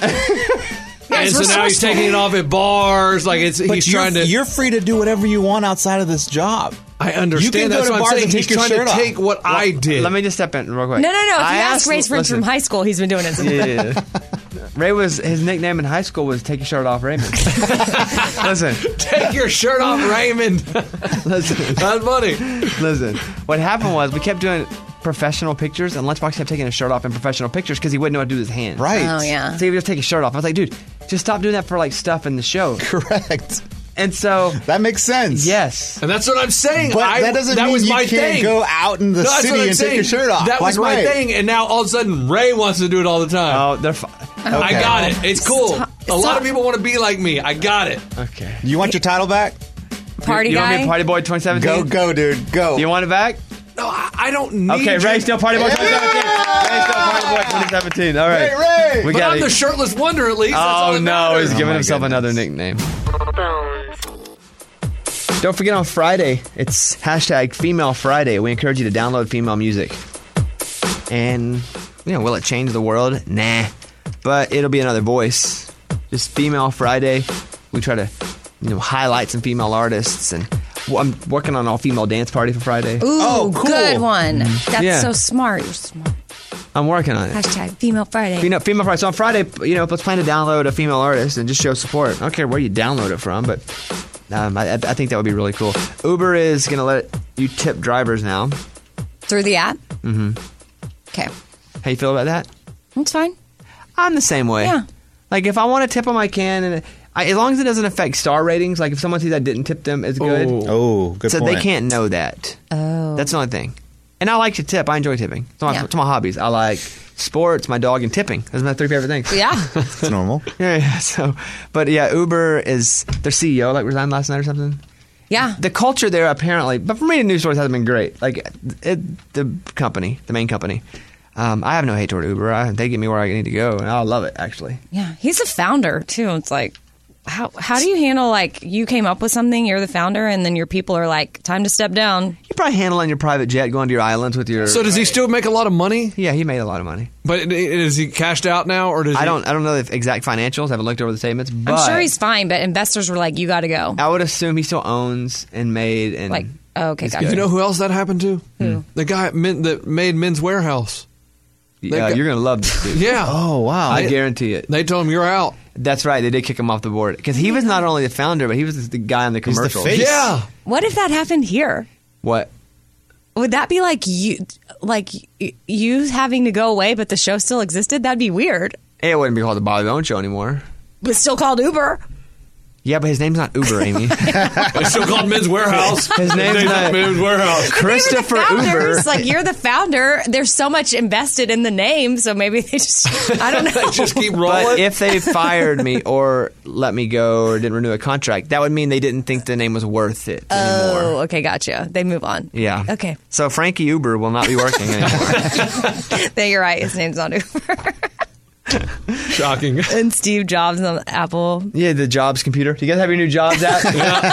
and so now he's taking it off at bars. Like, it's But he's you're, trying to. you're free to do whatever you want outside of this job. I understand. You can go That's to what I'm bars saying. and He's take your trying to shirt off. take what I did. Let me just step in real quick. No, no, no. If I you ask asked- Ray's friends listen. from high school, he's been doing it. Since Yeah. Ray was his nickname in high school was "Take Your Shirt Off, Raymond." Listen, Take your shirt off, Raymond. listen, That's funny. listen. What happened was we kept doing professional pictures, and Lunchbox kept taking his shirt off in professional pictures because he wouldn't know what to do with his hands. Right. Oh, yeah. So he would just take his shirt off. I was like, dude, just stop doing that for like stuff in the show. Correct. And so, That makes sense. yes, And that's what I'm saying. But I, that doesn't that mean was you my can't thing. go out in the No, that's city what I'm and saying. take your shirt off. That was like my Ray. thing, and now all of a sudden Ray wants to do it all the time. oh, they're fi- I Okay. got it. It's cool. Stop- A lot stop. of people want to be like me. I got it. okay. You want your title back? Party you, you want guy. to be Party Boy twenty seventeen? Go, go, dude. Go. You want it back? No, I, I don't need. Okay, your- Ray still Party Boy twenty seventeen. Ray still Party Boy twenty seventeen. All right, Ray, Ray. we But got I'm it. the shirtless wonder at least. That's all Oh that no, matters. he's giving my himself goodness. another nickname. Don't forget on Friday, it's hashtag Female Friday. We encourage you to download female music. And, you know, will it change the world? Nah. But it'll be another voice. Just Female Friday. We try to, you know, highlight some female artists. And well, I'm working on an all-female dance party for Friday. Ooh, Oh, cool. good one. That's Yeah. so smart. You're smart. I'm working on it. Hashtag Female Friday. Female, female Friday. So on Friday, you know, let's plan to download a female artist and just show support. I don't care where you download it from, but um, I, I think that would be really cool. Uber is going to let you tip drivers now. Through the app? Mm-hmm. Okay. How you feel about that? That's fine. I'm the same way. Yeah. Like if I want to tip them, I can, and I, as long as it doesn't affect star ratings. Like if someone sees I didn't tip them, it's good. Oh, good so point. they can't know that. Oh. That's the only thing. And I like to tip. I enjoy tipping. It's my, Yeah. it's my hobbies. I like sports, my dog, and tipping. Those are my three favorite things. Yeah. It's normal. Yeah, yeah. So, but yeah, Uber is their C E O like resigned last night or something. Yeah. The culture there apparently, but for me, the news stories hasn't been great. Like it, the company, the main company. Um, I have no hate toward Uber. I, they get me where I need to go, and I love it actually. Yeah. He's a founder, too. It's like, how how do you handle, like, you came up with something, you're the founder, and then your people are like, time to step down? You probably handling your private jet, going to your islands with your. So does he still make a lot of money? Yeah, he made a lot of money. But is he cashed out now, or does he? I don't. I don't know the exact financials. I haven't looked over the statements. But I'm sure he's fine, but investors were like, you got to go. I would assume he still owns and made and Like, oh, okay, he's gotcha. good. You know who else that happened to? Who? The guy at Men- that made Men's Warehouse. They Yeah, got- you're gonna love this dude. Yeah. Oh, wow. I guarantee it. They told him you're out. That's right. They did kick him off the board because he was not only the founder, but he was the guy on the He's the commercial. face. Yeah. What if that happened here? What? Would that be like you, like y- you having to go away, but the show still existed? That'd be weird. It wouldn't be called the Bobby Bones Show anymore. But still called Uber. Yeah, but his name's not Uber, Amy. It's still called Men's Warehouse. His name's not Men's Warehouse. Christopher You're the Uber. founders, like you're the founder. There's so much invested in the name, so maybe they just I don't know. Just keep But rolling. if they fired me or let me go or didn't renew a contract, that would mean they didn't think the name was worth it anymore. Oh, okay, gotcha. They move on. Yeah. Okay. So Frankie Uber will not be working anymore. Then you're right. His name's not Uber. Shocking. And Steve Jobs on Apple. Yeah, the Jobs computer. Do you guys have your new Jobs app?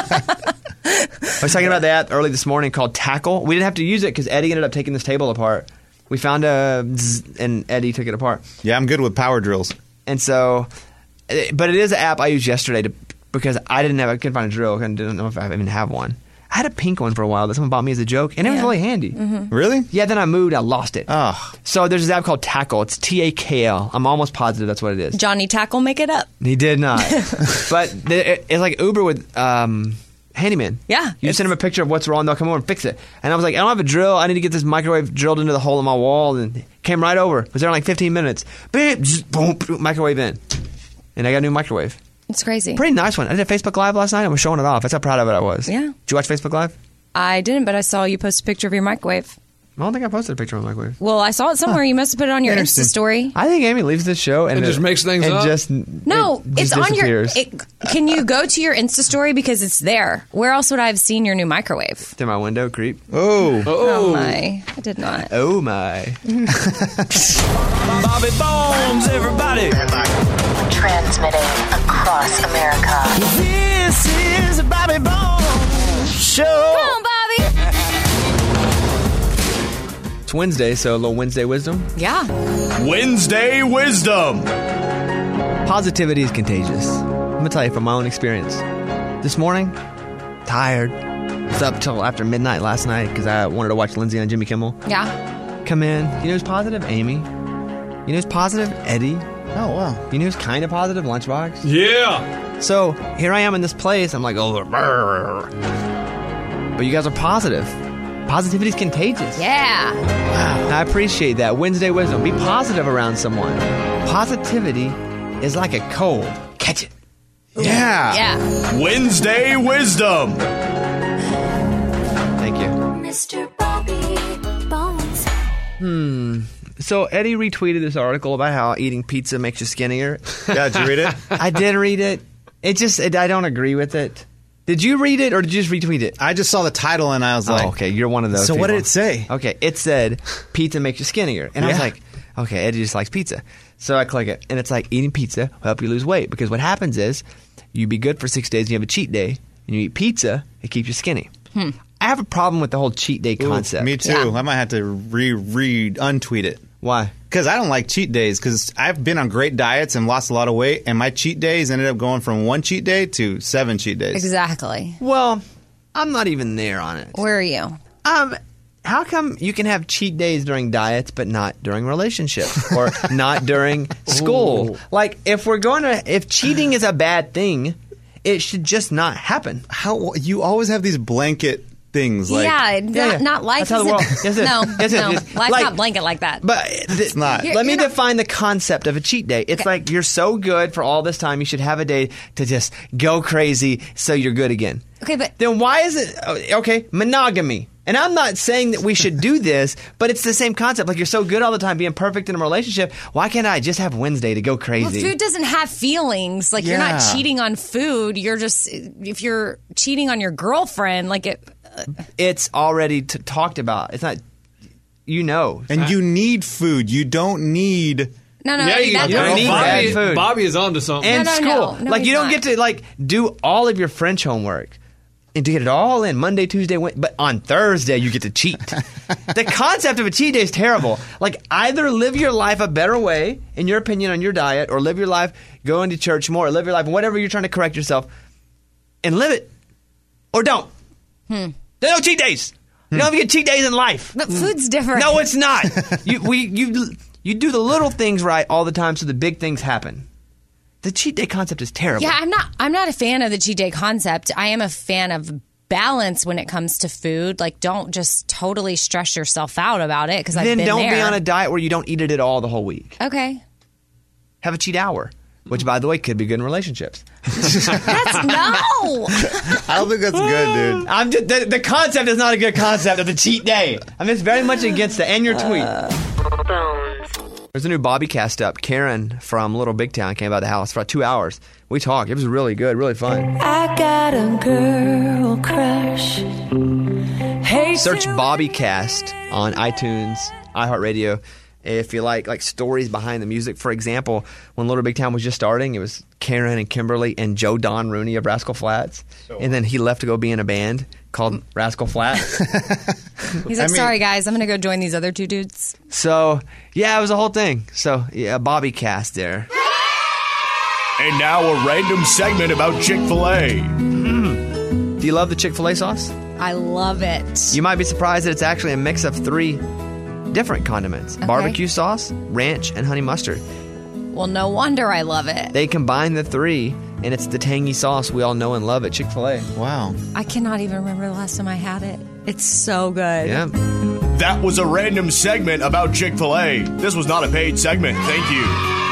I was talking about that early this morning called Tackle. We didn't have to use it because Eddie ended up taking this table apart. We found a zzz, and Eddie took it apart. Yeah, I'm good with power drills. And so, but it is an app I used yesterday to because I didn't have, I couldn't find a drill. I didn't know if I even have one. I had a pink one for a while that someone bought me as a joke, and it was Yeah. really handy. Mhm. Really? Yeah, then I moved, I lost it. Oh. So there's this app called Tackle. It's T A K L. I'm almost positive that's what it is. Johnny Tackle, make it up. He did not. But the, it, it's like Uber with um, handyman. Yeah. You send them a picture of what's wrong, they'll come over and fix it. And I was like, I don't have a drill. I need to get this microwave drilled into the hole in my wall. And it came right over. Was there in like fifteen minutes. Bam, zzz, boom, boom, microwave in. And I got a new microwave. It's crazy. Pretty nice one. I did a Facebook Live last night. I was showing it off. That's how proud of it I was. Yeah. Did you watch Facebook Live? I didn't, but I saw you post a picture of your microwave. I don't think I posted a picture of my microwave. Well, I saw it somewhere. You must have put it on your Insta story. I think Amy leaves this show and It just makes things and up? Just, No, it it's just on your. disappears. It, can you go to your Insta story because it's there? Where else would I have seen your new microwave? Through my window, creep. Oh. Oh, my! I did not. Oh my. Bobby Bones, everybody. Transmitting across America. This is Bobby Bones Show. Come on, Bobby. It's Wednesday, so a little Wednesday wisdom. Yeah. Wednesday wisdom. Positivity is contagious. I'm gonna tell you from my own experience. This morning, tired. Was up till after midnight last night because I wanted to watch Lindsay on Jimmy Kimmel. Yeah. Come in. You know who's positive? Amy. You know who's positive? Eddie. Oh, wow. You know who's kind of positive? Lunchbox. Yeah. So here I am in this place. I'm like, oh, brr. But you guys are positive. Positivity is contagious. Yeah. I appreciate that. Wednesday wisdom. Be positive around someone. Positivity is like a cold. Catch it. Yeah. Yeah. Wednesday wisdom. Thank you. Mister Bobby Bones. Hmm. So Eddie retweeted this article about how eating pizza makes you skinnier. Yeah, did you read it? I did read it. It just, it, I don't agree with it. Did you read it or did you just retweet it? I just saw the title and I was like, oh, okay, you're one of those So what people. did it say? Okay, it said pizza makes you skinnier. And I was Yeah. like, okay, Eddie just likes pizza. So I click it, and it's like eating pizza will help you lose weight because what happens is you be good for six days and you have a cheat day, and you eat pizza, it keeps you skinny. Hmm. I have a problem with the whole cheat day Ooh, concept. me too. Yeah. I might have to re re untweet it. Why? Because I don't like cheat days. Because I've been on great diets and lost a lot of weight, and my cheat days ended up going from one cheat day to seven cheat days. Exactly. Well, I'm not even there on it. Where are you? Um, how come you can have cheat days during diets, but not during relationships or not during school? Ooh. Like, if we're going to, if cheating is a bad thing, it should just not happen. How you always have these blanket things? Like, yeah, not, yeah. not life. That's how the isn't- world- yes, it is. no, Yes, it no, is. life's Like- not blanket like that. But it's not. You're- Let me you're not- define the concept of a cheat day. It's Okay. like you're so good for all this time, you should have a day to just go crazy so you're good again. Okay, but Then why is it oh, okay? Monogamy. And I'm not saying that we should do this, but it's the same concept. Like you're so good all the time, being perfect in a relationship. Why can't I just have Wednesday to go well, crazy? food doesn't have feelings. Like you're not Yeah. cheating on food. You're just if you're cheating on your girlfriend, like it. It's already t- talked about. It's not. You know, and you need food. You don't need. No, no, Yeah, you, that you don't doesn't- need Bobby, bad food. Bobby is onto something. and No, no, school. no. No, like he's you don't not. get to like do all of your French homework and to get it all in Monday, Tuesday, Wednesday, but on Thursday you get to cheat. The concept of a cheat day is terrible. Like either live your life a better way, in your opinion, on your diet, or live your life going to church more, or live your life whatever you're trying to correct yourself, and live it, or don't. Hmm. There are no cheat days. You don't even get cheat days in life. But food's different. No, it's not. you we you you do the little things right all the time, so the big things happen. The cheat day concept is terrible. Yeah, I'm not. I'm not a fan of the cheat day concept. I am a fan of balance when it comes to food. Like, don't just totally stress yourself out about it because I've Then been don't there. be on a diet where you don't eat it at all the whole week. Okay. Have a cheat hour, which, by the way, could be good in relationships. That's no. I don't think that's good, dude. I'm just, the, the concept is not a good concept of the cheat day. I'm just very much against it. And your tweet. There's a new Bobby cast up. Karen from Little Big Town came by the house for about two hours. We talked. It was really good, really fun. I got a girl crush. Hey, Search Bobby Cast on iTunes, iHeartRadio. If you like like stories behind the music, for example, when Little Big Town was just starting, it was Karen and Kimberly and Joe Don Rooney of Rascal Flatts, and then he left to go be in a band called Rascal Flatts. He's like, sorry guys, I'm gonna go join these other two dudes. So yeah, it was a whole thing. So yeah, Bobby Cast there. And now a random segment about Chick-fil-A. Mm. Do you love the Chick-fil-A sauce? I love it. You might be surprised that it's actually a mix of three different condiments. Okay. Barbecue sauce, ranch, and honey mustard. Well, no wonder I love it. They combine the three, and it's the tangy sauce we all know and love at Chick-fil-A. Wow. I cannot even remember the last time I had it. It's so good. Yeah. That was a random segment about Chick-fil-A. This was not a paid segment. Thank you.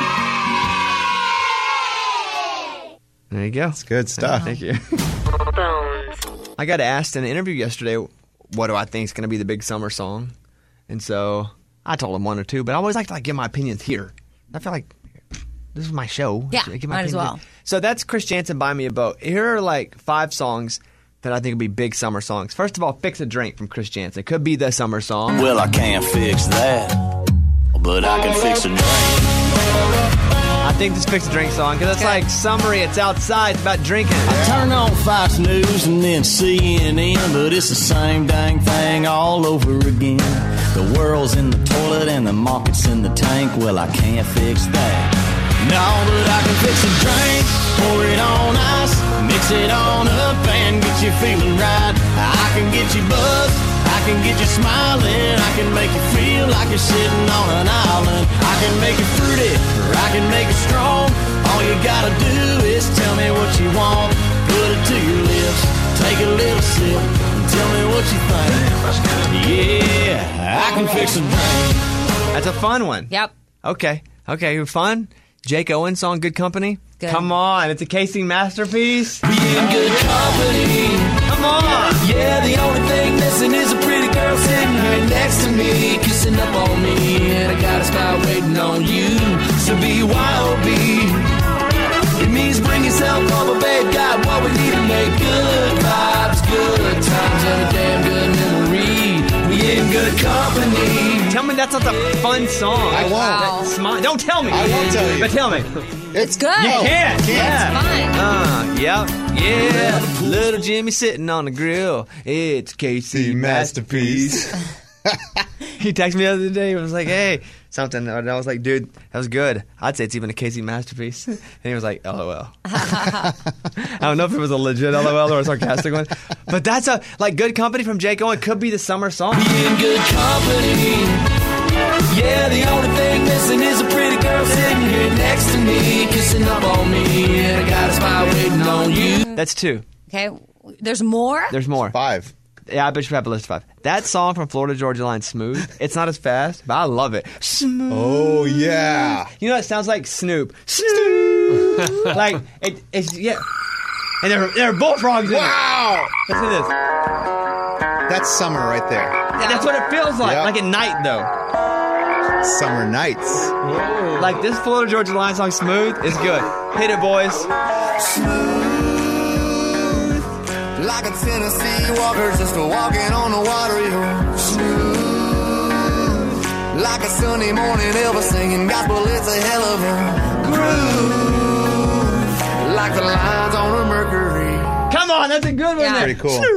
There you go. It's good stuff. Thank you. I got asked in an interview yesterday, what do I think is going to be the big summer song? And so I told him one or two, but I always like to like give my opinions here. I feel like this is my show. Yeah, So I give my might as opinions well. here. So that's Chris Jansen, Buy Me a Boat. Here are like five songs that I think will be big summer songs. First of all, Fix a Drink from Chris Jansen. Could be the summer song. Well, I can't fix that, but I can fix a drink. I think this Fix a Drink song, because it's like summery, it's outside, it's about drinking. I turn on Fox News and then C N N, but it's the same dang thing all over again. The world's in the toilet and the market's in the tank. Well, I can't fix that. No, but I can fix a drink, pour it on ice, mix it on up and get you feeling right. I can get you buzzed, I can get you smiling, I can make you feel like you're sitting on an island. I can make you fruity, or I can make you strong. All you gotta do is tell me what you want, put it to your lips, take a little sip, and tell me what you think. Yeah, I can fix a drink. That's a fun one. Yep. Okay. Okay, fun. Jake Owen song, Good Company. Good. Come on, it's a Casey masterpiece. Be in good company. Come on. Yeah, the only thing missing is a pretty girl sitting right next to me, kissing up on me, and I got a spot waiting on you. So B Y O B. It means bring yourself over, babe. Got what we need to make good vibes, good times, and a damn good memory. We in good company. Tell me that's not the fun song. I won't. That smi- Don't tell me. I won't tell you. But tell me. It's good. You can't. Yeah. It's fun. Uh, yep. Yeah. Little Jimmy sitting on the grill. It's Casey masterpiece. He texted me the other day. He was like, hey, something. And I was like, dude, that was good. I'd say it's even a Casey masterpiece. And he was like, LOL. I don't know if it was a legit LOL or a sarcastic one. But that's a, like, Good Company from Jake Owen could be the summer song. Be in good company. Yeah, the only thing missing is a pretty girl sitting here next to me, kissing up on me, and I got a spot waiting on you. That's two. Okay. There's more? There's more. Five. Yeah, I bet you have a list of five. That song from Florida Georgia Line, Smooth, it's not as fast, but I love it. Smooth. Oh, yeah. You know, it sounds like Snoop. Snoop. Like, it, it's, yeah. And there, there are bullfrogs in Wow. it. Listen to this. That's summer right there. That's what it feels like. Yep. Like at night, though. Summer nights. Like this Florida Georgia Line song, Smooth, is good. Hit it, boys. Like a Tennessee walker just walking on the water, you're smooth. Like a Sunday morning Elvis singing gospel, it's a hell of a groove. Like the lines on a Mercury. Come on, that's a good one. Yeah. There. Pretty cool.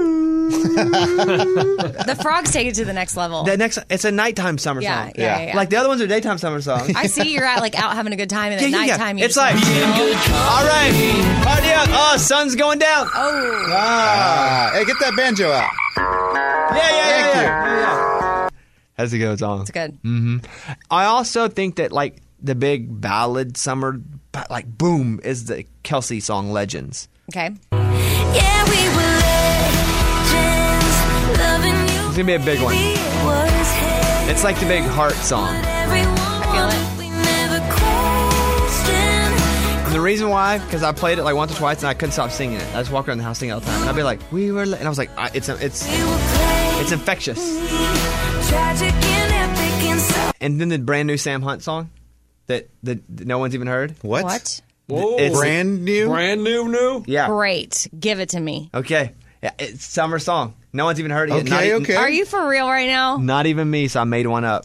The frogs take it to the next level. The next, it's a nighttime summer Yeah, song. yeah, yeah, yeah. Like the other ones are daytime summer songs. I see you're at like out having a good time, and Yeah, at yeah, yeah. nighttime you're It's just like, all right, party up. Oh, sun's going down. oh, Ah, hey, get that banjo out. Yeah, yeah, yeah, Thank yeah, yeah, yeah. That's a good song. it's good. hmm I also think that like the big ballad summer, like boom, is the Kelsey song "Legends." Okay. Yeah, we were legends, loving you. It's gonna be a big one. Was hate, It's like the big heart song. everyone I feel it. we never questioned. And the reason why, because I played it like once or twice and I couldn't stop singing it. I just walk around the house singing it all the time, and I'd be like, "We were," le-, and I was like, I, "It's it's We were playing it's infectious." tragic and epic and so. And then the brand new Sam Hunt song that that, that no one's even heard. What? What? Whoa. It's- Brand new? Brand new, new? Yeah. Great. Give it to me. Okay. Yeah, it's summer song. No one's even heard it yet. Not Okay, e- okay. Are you for real right now? Not even me, so I made one up.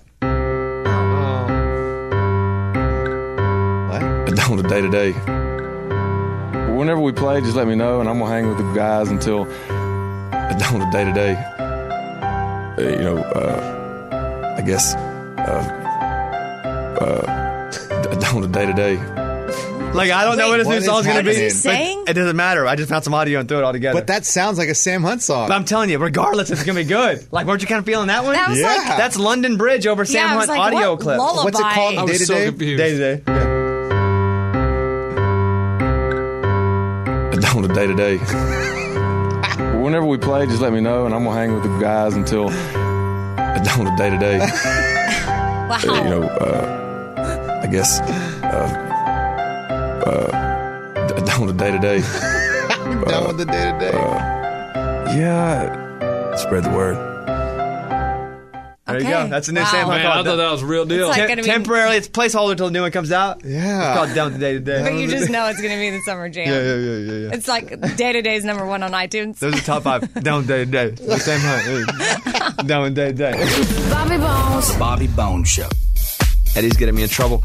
What? On the day to day. Whenever we play, just let me know, and I'm gonna hang with the guys until on the day to day. You know, uh, I guess uh, uh, on the day to day. Like, I don't know what his What new is song's going to be. happening? What is he but saying? It doesn't matter. I just found some audio and threw it all together. But that sounds like a Sam Hunt song. But I'm telling you, regardless, it's going to be good. Like, weren't you kind of feeling that one? That was Yeah. like That's London Bridge over Sam Yeah, I was Hunt like, audio what clip. lullaby? What's it called? I Day was to so day? confused. Day to day. On a day to day. Whenever we play, just let me know, and I'm gonna hang with the guys until on a day to day. wow. You know, uh, I guess uh, uh, on a day to day. Down with the day to day. Yeah, spread the word. There Okay. you go. That's a new Wow. Sam Hunt. Man, I thought that was a real deal. It's like Tem- gonna be- temporarily, it's placeholder till the new one comes out. Yeah. It's called Down to Day to Day. But you just know it's going to be the summer jam. Yeah, yeah, yeah, yeah, yeah. It's like Day to Day's number one on iTunes. Those are top five. Down Day to Day. The Sam Hunt. Hey. Down Day to Day. Bobby Bones. Bobby Bones Show. Eddie's getting me in trouble.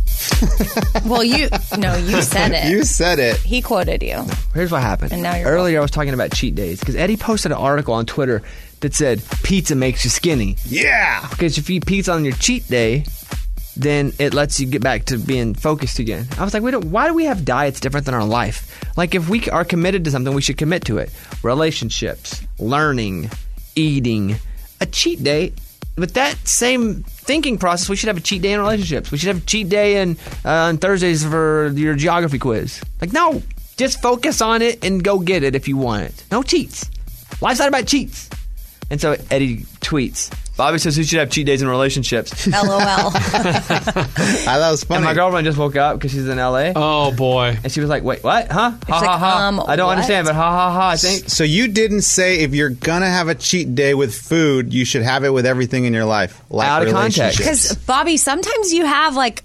Well, you no, you said it. You said it. He quoted you. Here's what happened. And now you're Earlier, I was talking about cheat days because Eddie posted an article on Twitter that said pizza makes you skinny. Yeah. Because if you eat pizza on your cheat day, then it lets you get back to being focused again. I was like, we don't, why do we have diets different than our life? Like, if we are committed to something, we should commit to it. Relationships, learning, eating. A cheat day, with that same thinking process, we should have a cheat day in relationships. We should have a cheat day in, uh, on Thursdays for your geography quiz. Like, no, just focus on it and go get it if you want it. No cheats. Life's not about cheats. And so Eddie tweets, Bobby says who should have cheat days in relationships. L O L. I thought it was funny. And my girlfriend just woke up because she's in L A. Oh, boy. And she was like, wait, what? Huh? Ha ha like, ha. um, I don't what? understand, but ha ha ha, I think. So you didn't say if you're gonna have a cheat day with food, you should have it with everything in your life, like Out of context. relationships. Because, Bobby, sometimes you have, like,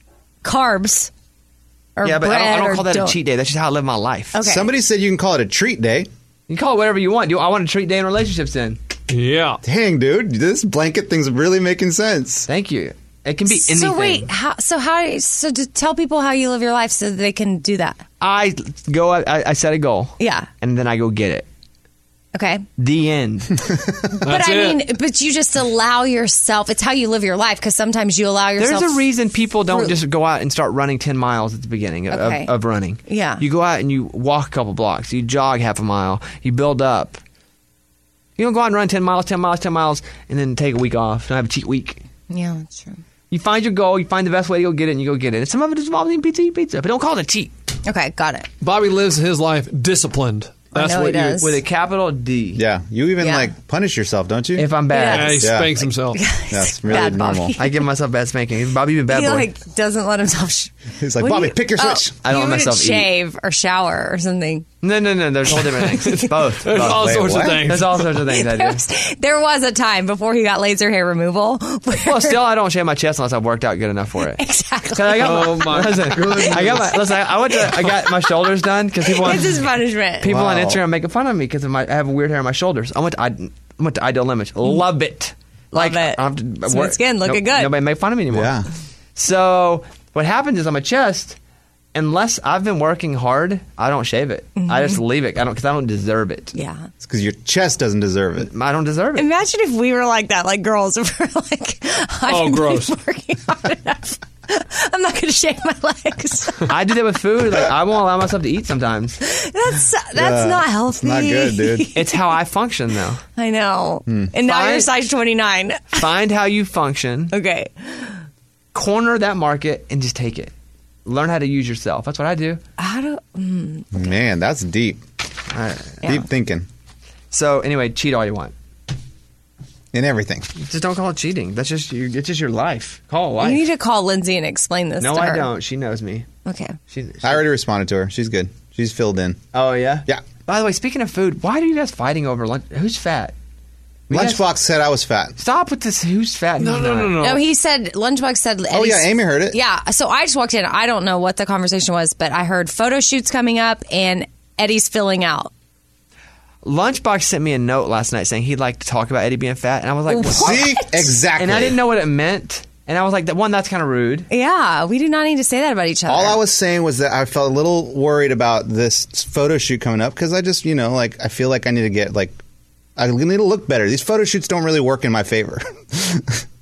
carbs or Yeah, but bread I don't, I or don't call that don't. a cheat day. That's just how I live my life. Okay. Somebody said you can call it a treat day. You can call it whatever you want. Do I want a treat day in relationships then? Yeah. Dang, dude, this blanket thing's really making sense. Thank you. It can be anything. So wait, how, so how? So to tell people how you live your life so that they can do that. I go, I, I set a goal. Yeah. And then I go get it. Okay. The end. But I mean, but you just allow yourself. It's how you live your life because sometimes you allow yourself. There's a reason people don't fruit. just go out and start running ten miles at the beginning of, Okay. of, of running. Yeah. You go out and you walk a couple blocks. You jog half a mile. You build up. You don't go out and run ten miles, ten miles, ten miles, and then take a week off. Don't have a cheat week. Yeah, that's true. You find your goal. You find the best way to go get it, and you go get it. And some of it involves eating pizza, eat pizza. But don't call it a cheat. Okay, got it. Bobby lives his life disciplined. I That's know what he does. With a capital D. Yeah, you even Yeah. like punish yourself, don't you? If I'm bad. Yeah, he Yeah. spanks himself. That's really Bad Bobby. normal. I give myself bad spanking. Bobby, you been bad He boy. like doesn't let himself. Sh- He's like, What do Bobby, you- pick your Oh, switch. I don't you let wouldn't myself eat. shave or shower or something. No, no, no. There's whole different things. It's both. There's both. all Wait, sorts what? of things. There's all sorts of things I There do. was, there was a time before he got laser hair removal. where- Well, still, I don't shave my chest unless I've worked out good enough for it. exactly. 'Cause I got Oh, my listen, I got my listen. I went to I got my shoulders done because people on, It's his punishment. people on Wow. Instagram are making fun of me because of my I have weird hair on my shoulders. I went to I, went to Ideal Limits. Love it. Love it. I don't have to Smooth work- skin, looking good. Nobody make fun of me anymore. Yeah. So what happens is on my chest, unless I've been working hard, I don't shave it. I just leave it. I don't because I don't deserve it. Yeah. It's because your chest doesn't deserve it. I don't deserve it. Imagine if we were like that, like girls. If we're like, I Oh, haven't gross. been working hard enough. I'm not going to shave my legs. I do that with food. Like I won't allow myself to eat sometimes. That's that's Yeah, not it's healthy. not good, dude. It's how I function, though. I know. And now Fine. you're size twenty-nine. Find how you function. Okay. Corner that market and just take it. Learn how to use yourself. That's what I do. How do? Mm, Man, that's deep. All right. Yeah. Deep thinking So anyway, cheat all you want. in everything. Just don't call it cheating. That's just your, it's just your life. Call it life. you need to call Lindsay and explain this no, to her. I don't. She knows me. Okay. She, she- I already responded to her. She's good. She's filled in. oh yeah. Yeah. By the way, speaking of food, why are you guys fighting over lunch? Who's fat? You guys- Lunchbox said I was fat. Stop with this. Who's fat? and No, who's no, not? no, no. No, he said Lunchbox said. Oh, yeah, Amy heard it. Yeah, so I just walked in. I don't know what the conversation was, but I heard photo shoots coming up and Eddie's filling out. Lunchbox sent me a note last night saying he'd like to talk about Eddie being fat, and I was like, What? See? Exactly. and I didn't know what it meant, and I was like, that one, that's kind of rude. Yeah, we do not need to say that about each other. All I was saying was that I felt a little worried about this photo shoot coming up because I just, you know, like I feel like I need to get like I need to look better. These photo shoots don't really work in my favor.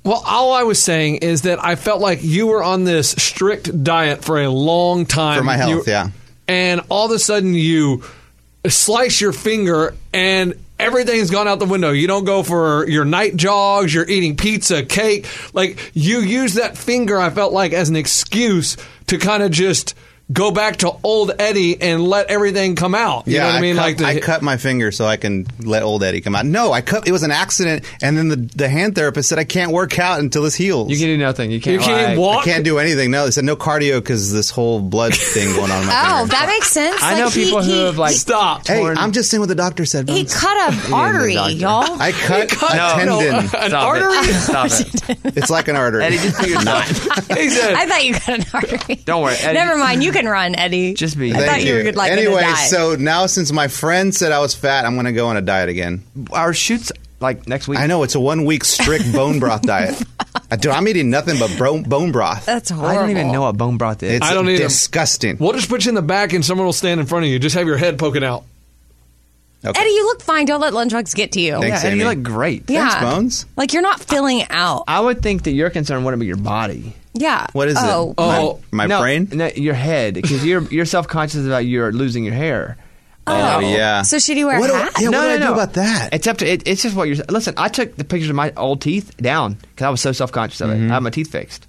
Well, all I was saying is that I felt like you were on this strict diet for a long time. For my health, You- yeah. And all of a sudden you slice your finger and everything's gone out the window. You don't go for your night jogs. You're eating pizza, cake. Like, you use that finger, I felt like, as an excuse to kind of just go back to old Eddie and let everything come out. You yeah, know what I mean? cut, like the, I cut my finger so I can let old Eddie come out. No, I cut. It was an accident, and then the, the hand therapist said I can't work out until this heals. You can do nothing. You can't. You can't like- walk? I can't do anything. No, they said no cardio because this whole blood thing going on in my Oh, finger. that makes sense. I Like, know he- people who he- have like Stop. Hey, torn- I'm just saying what the doctor said. He Bones. cut an artery, doctor. y'all. I cut, cut- a no, tendon. an Stop artery? it. Stop it. It's like an artery. Eddie, just figure it out. He said, I thought you cut an artery. Don't worry, Eddie. Never mind. You can run, Eddie. Just be. I Thank thought you were good, like, gonna anyway, die. so now since my friend said I was fat, I'm going to go on a diet again. Our shoots like next week. I know it's a one week strict bone broth diet. I do, I'm eating nothing but bro- bone broth. That's I horrible. don't even know what bone broth is. It's I don't either. disgusting. we'll just put you in the back and someone will stand in front of you. Just have your head poking out. Okay. Eddie, you look fine. Don't let lunchbugs get to you. Thanks, yeah, and you Amy. look great. Yeah. Thanks, Bones. Like, you're not filling out. I would think that your concern wouldn't be your body. Yeah. What is oh. it? Oh, my, my no, brain? no, your head, because you're you're self conscious about you're losing your hair. Oh, yeah. So should he wear What a do I- hat? yeah, no, what do no, I do no. about that? It's up to it, it's just what you're. Listen, I took the pictures of my old teeth down because I was so self conscious of it. Mm-hmm. I have my teeth fixed,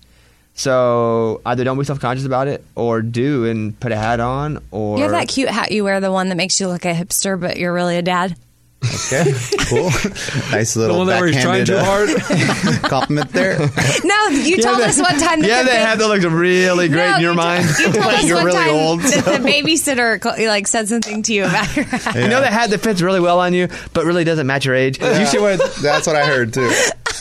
so either don't be self conscious about it, or do and put a hat on, or You have that cute hat you wear, the one that makes you look a hipster, but you're really a dad. Okay, cool. Nice little The one that where he's trying backhanded too hard. uh, compliment there. No, you Yeah, told that- us one time that yeah, the they ba- have that looks really great No, in your you to- mind. You told us You're one really time old. that the babysitter co- like said something to you about your hat. You know that hat that fits really well on you, but really doesn't match your age. You should wear. That's what I heard too.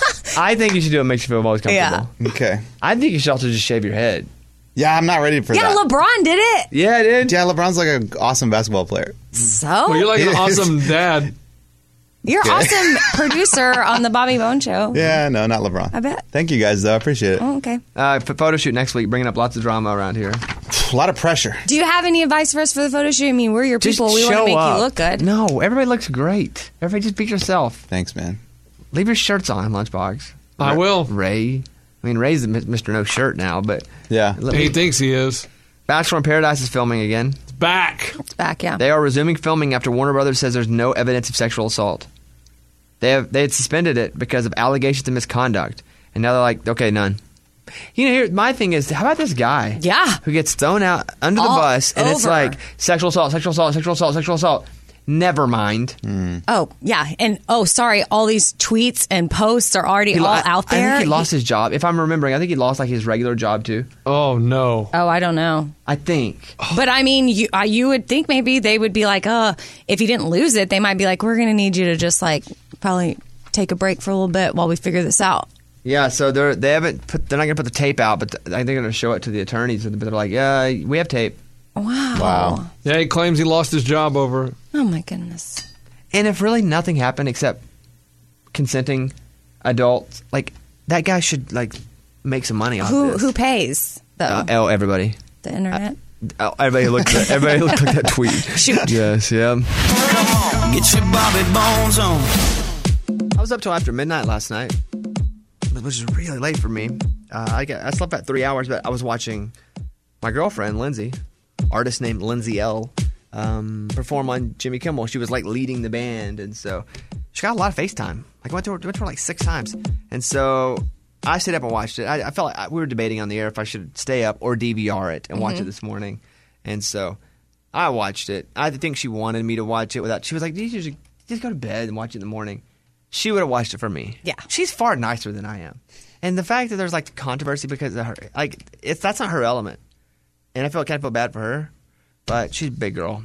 I think you should do what makes you feel most comfortable. Yeah. Okay. I think you should also just shave your head. Yeah, I'm not ready for Yeah, that. LeBron did it. Yeah, dude. yeah, LeBron's like an awesome basketball player. So Well, you're like an He is. awesome dad. you're Okay. awesome producer on the Bobby Bone Show. Yeah, no, not LeBron. I bet. Thank you guys, though. I appreciate it. Oh, okay. Uh, f- photo shoot next week, bringing up lots of drama around here. A lot of pressure. Do you have any advice for us for the photo shoot? I mean, we're your Just people. We want show to make up. you look good. No, everybody looks great. Everybody just be yourself. Thanks, man. Leave your shirts on, Lunchbox. I will. Ray. I mean, Ray's the Mister No Shirt now, but Yeah. let He me- thinks he is. Bachelor in Paradise is filming again. It's back. It's back, yeah. They are resuming filming after Warner Brothers says there's no evidence of sexual assault. They have they had suspended it because of allegations of misconduct, and now they're like, okay, none. You know, here my thing is, how about this guy? Yeah. who gets thrown out under the All bus, and it's over. like sexual assault, sexual assault, sexual assault, sexual assault. Never mind. Oh, yeah. And, oh, sorry, all these tweets and posts are already He all lo- I- out there. I think he lost his job. If I'm remembering, I think he lost like his regular job too. Oh, no. Oh, I don't know. I think. But I mean, you uh, you would think maybe they would be like, uh, if he didn't lose it, they might be like, we're going to need you to just like probably take a break for a little bit while we figure this out. Yeah, so they're they haven't put they're not gonna put the tape out, but th- I think they're gonna show it to the attorneys. But they're like, yeah, we have tape. Wow. Wow. Yeah, he claims he lost his job over it. Oh my goodness. And if really nothing happened except consenting adults, like that guy should like make some money off Who this. who pays though? Uh, oh, everybody. The internet. Oh, everybody who looked at everybody who looked at that tweet. Shoot. Yes, yeah. Get your Bobby Bones on. I was up till after midnight last night, which is really late for me. Uh, I got, I slept about three hours, but I was watching my girlfriend Lindsay, artist named Lindsay L, um, perform on Jimmy Kimmel. She was like leading the band, and so she got a lot of FaceTime. Like I went to her, went to her like six times, and so I stayed up and watched it. I, I felt like I, we were debating on the air if I should stay up or D V R it and watch Mhm. it this morning, and so I watched it. I think she wanted me to watch it without. She was like, "You should just go to bed and watch it in the morning." She would have watched it for me. Yeah. She's far nicer than I am. And the fact that there's like controversy because of her, like, it's that's not her element. And I feel kind of feel bad for her, but she's a big girl.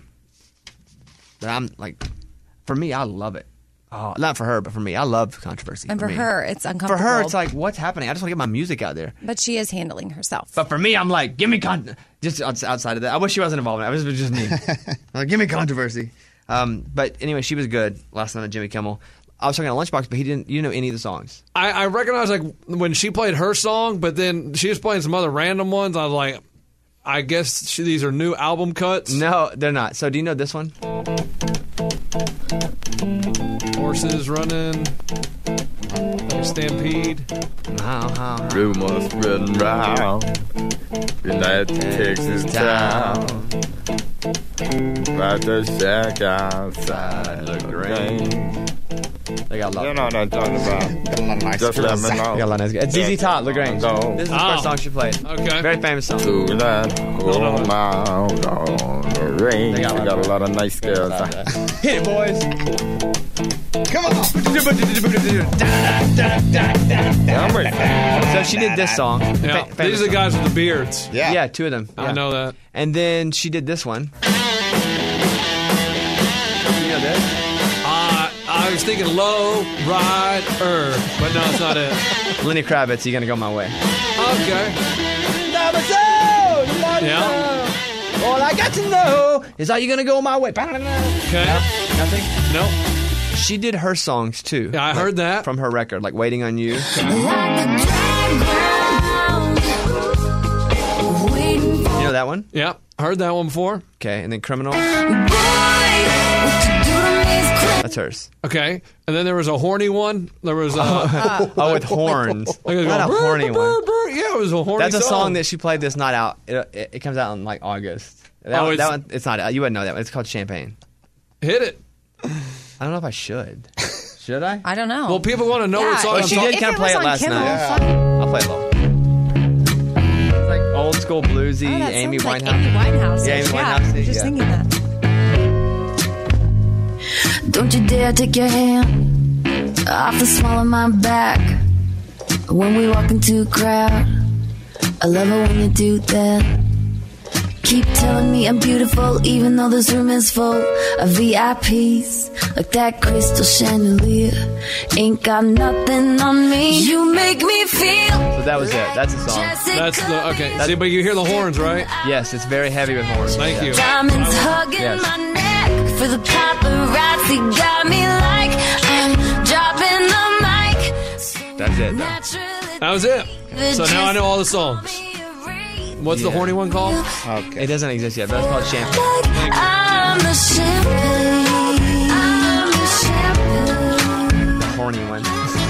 But I'm like, for me, I love it. Oh, not for her, but for me, I love controversy. And for me. her, it's For uncomfortable. her, it's like, what's happening? I just want to get my music out there. But she is handling herself. But for me, I'm like, give me con. Just outs- outside of that, I wish she wasn't involved in it. It was just me. I'm like, give me controversy. Um, but anyway, she was good last night on Jimmy Kimmel. I was talking on Lunchbox, but he didn't. You didn't know any of the songs. I, I recognize like when she played her song, but then she was playing some other random ones. I was like, I guess she, these are new album cuts. No, they're not. So do you know this one? Horses running. Stampede. How, how, how. Rumors spreading round in that Texas town. About to shack outside LaGrange. They got a lot. You know what I'm talking about. Got a lot of nice Just let me know. They got a lot of nice guys. It's Z Z Top, LaGrange. Go. This is the Oh. first song she played. Okay. Very famous song. To that home out on the range. They They got got, a lot a lot of nice girls. Hit it, boys. Come on. So she did this song. Yeah. Fa- famous These are the song. guys with the beards. Yeah. Yeah, two of them. I Yeah. know that. And then she did this one. You know this? Uh, I was thinking low rider, but no, it's not it. Lenny Kravitz, You Gonna Go My Way. Okay. Yeah. All I got to know is how you gonna go my way. Okay. Nothing? Nope. She did her songs too. Yeah, I heard that. From her record, like Waiting on You. You know that one? Yep. Heard that one before. Okay, and then Criminal. That's hers. Okay. And then there was a horny one. There was uh, Oh, with horns. Like it Not a goes, horny "Brr, one. brr, brr." Yeah, it was a horny That's a song. song that she played that's not out. It, it, it comes out in like August. That, Oh, one, it's- that one, it's not out. You wouldn't know that one. It's called Champagne. Hit it. I don't know if I should. Should I? I don't know. Well, people want to know Yeah, what song Well, I'm she talking- did kind if of it play was it on last Kimmel, night. fuck. I'll play it low. It's like old school bluesy Oh, that Amy sounds like Winehouse. Amy Winehouse. Yeah, Amy Yeah, Winehouse. I was just yeah. thinking that. Don't you dare take your hand off the small of my back when we walk into a crowd. I love it when you do that. Keep telling me I'm beautiful even though this room is full of V I Ps. Like that crystal chandelier ain't got nothing on me. You make me feel. So that was it. That's the song. That's the okay. See, but you hear the horns, right? Yes, it's very heavy with horns. Thank Yeah. you. Diamonds hugging Yes. my neck for the paparazzi got me like I'm dropping the mic. That's it. Though. That was it. So now I know all the songs. What's the Yeah. horny one called? It doesn't exist yet, but it's called Champagne. I'm the champagne. I'm the champagne. The horny one.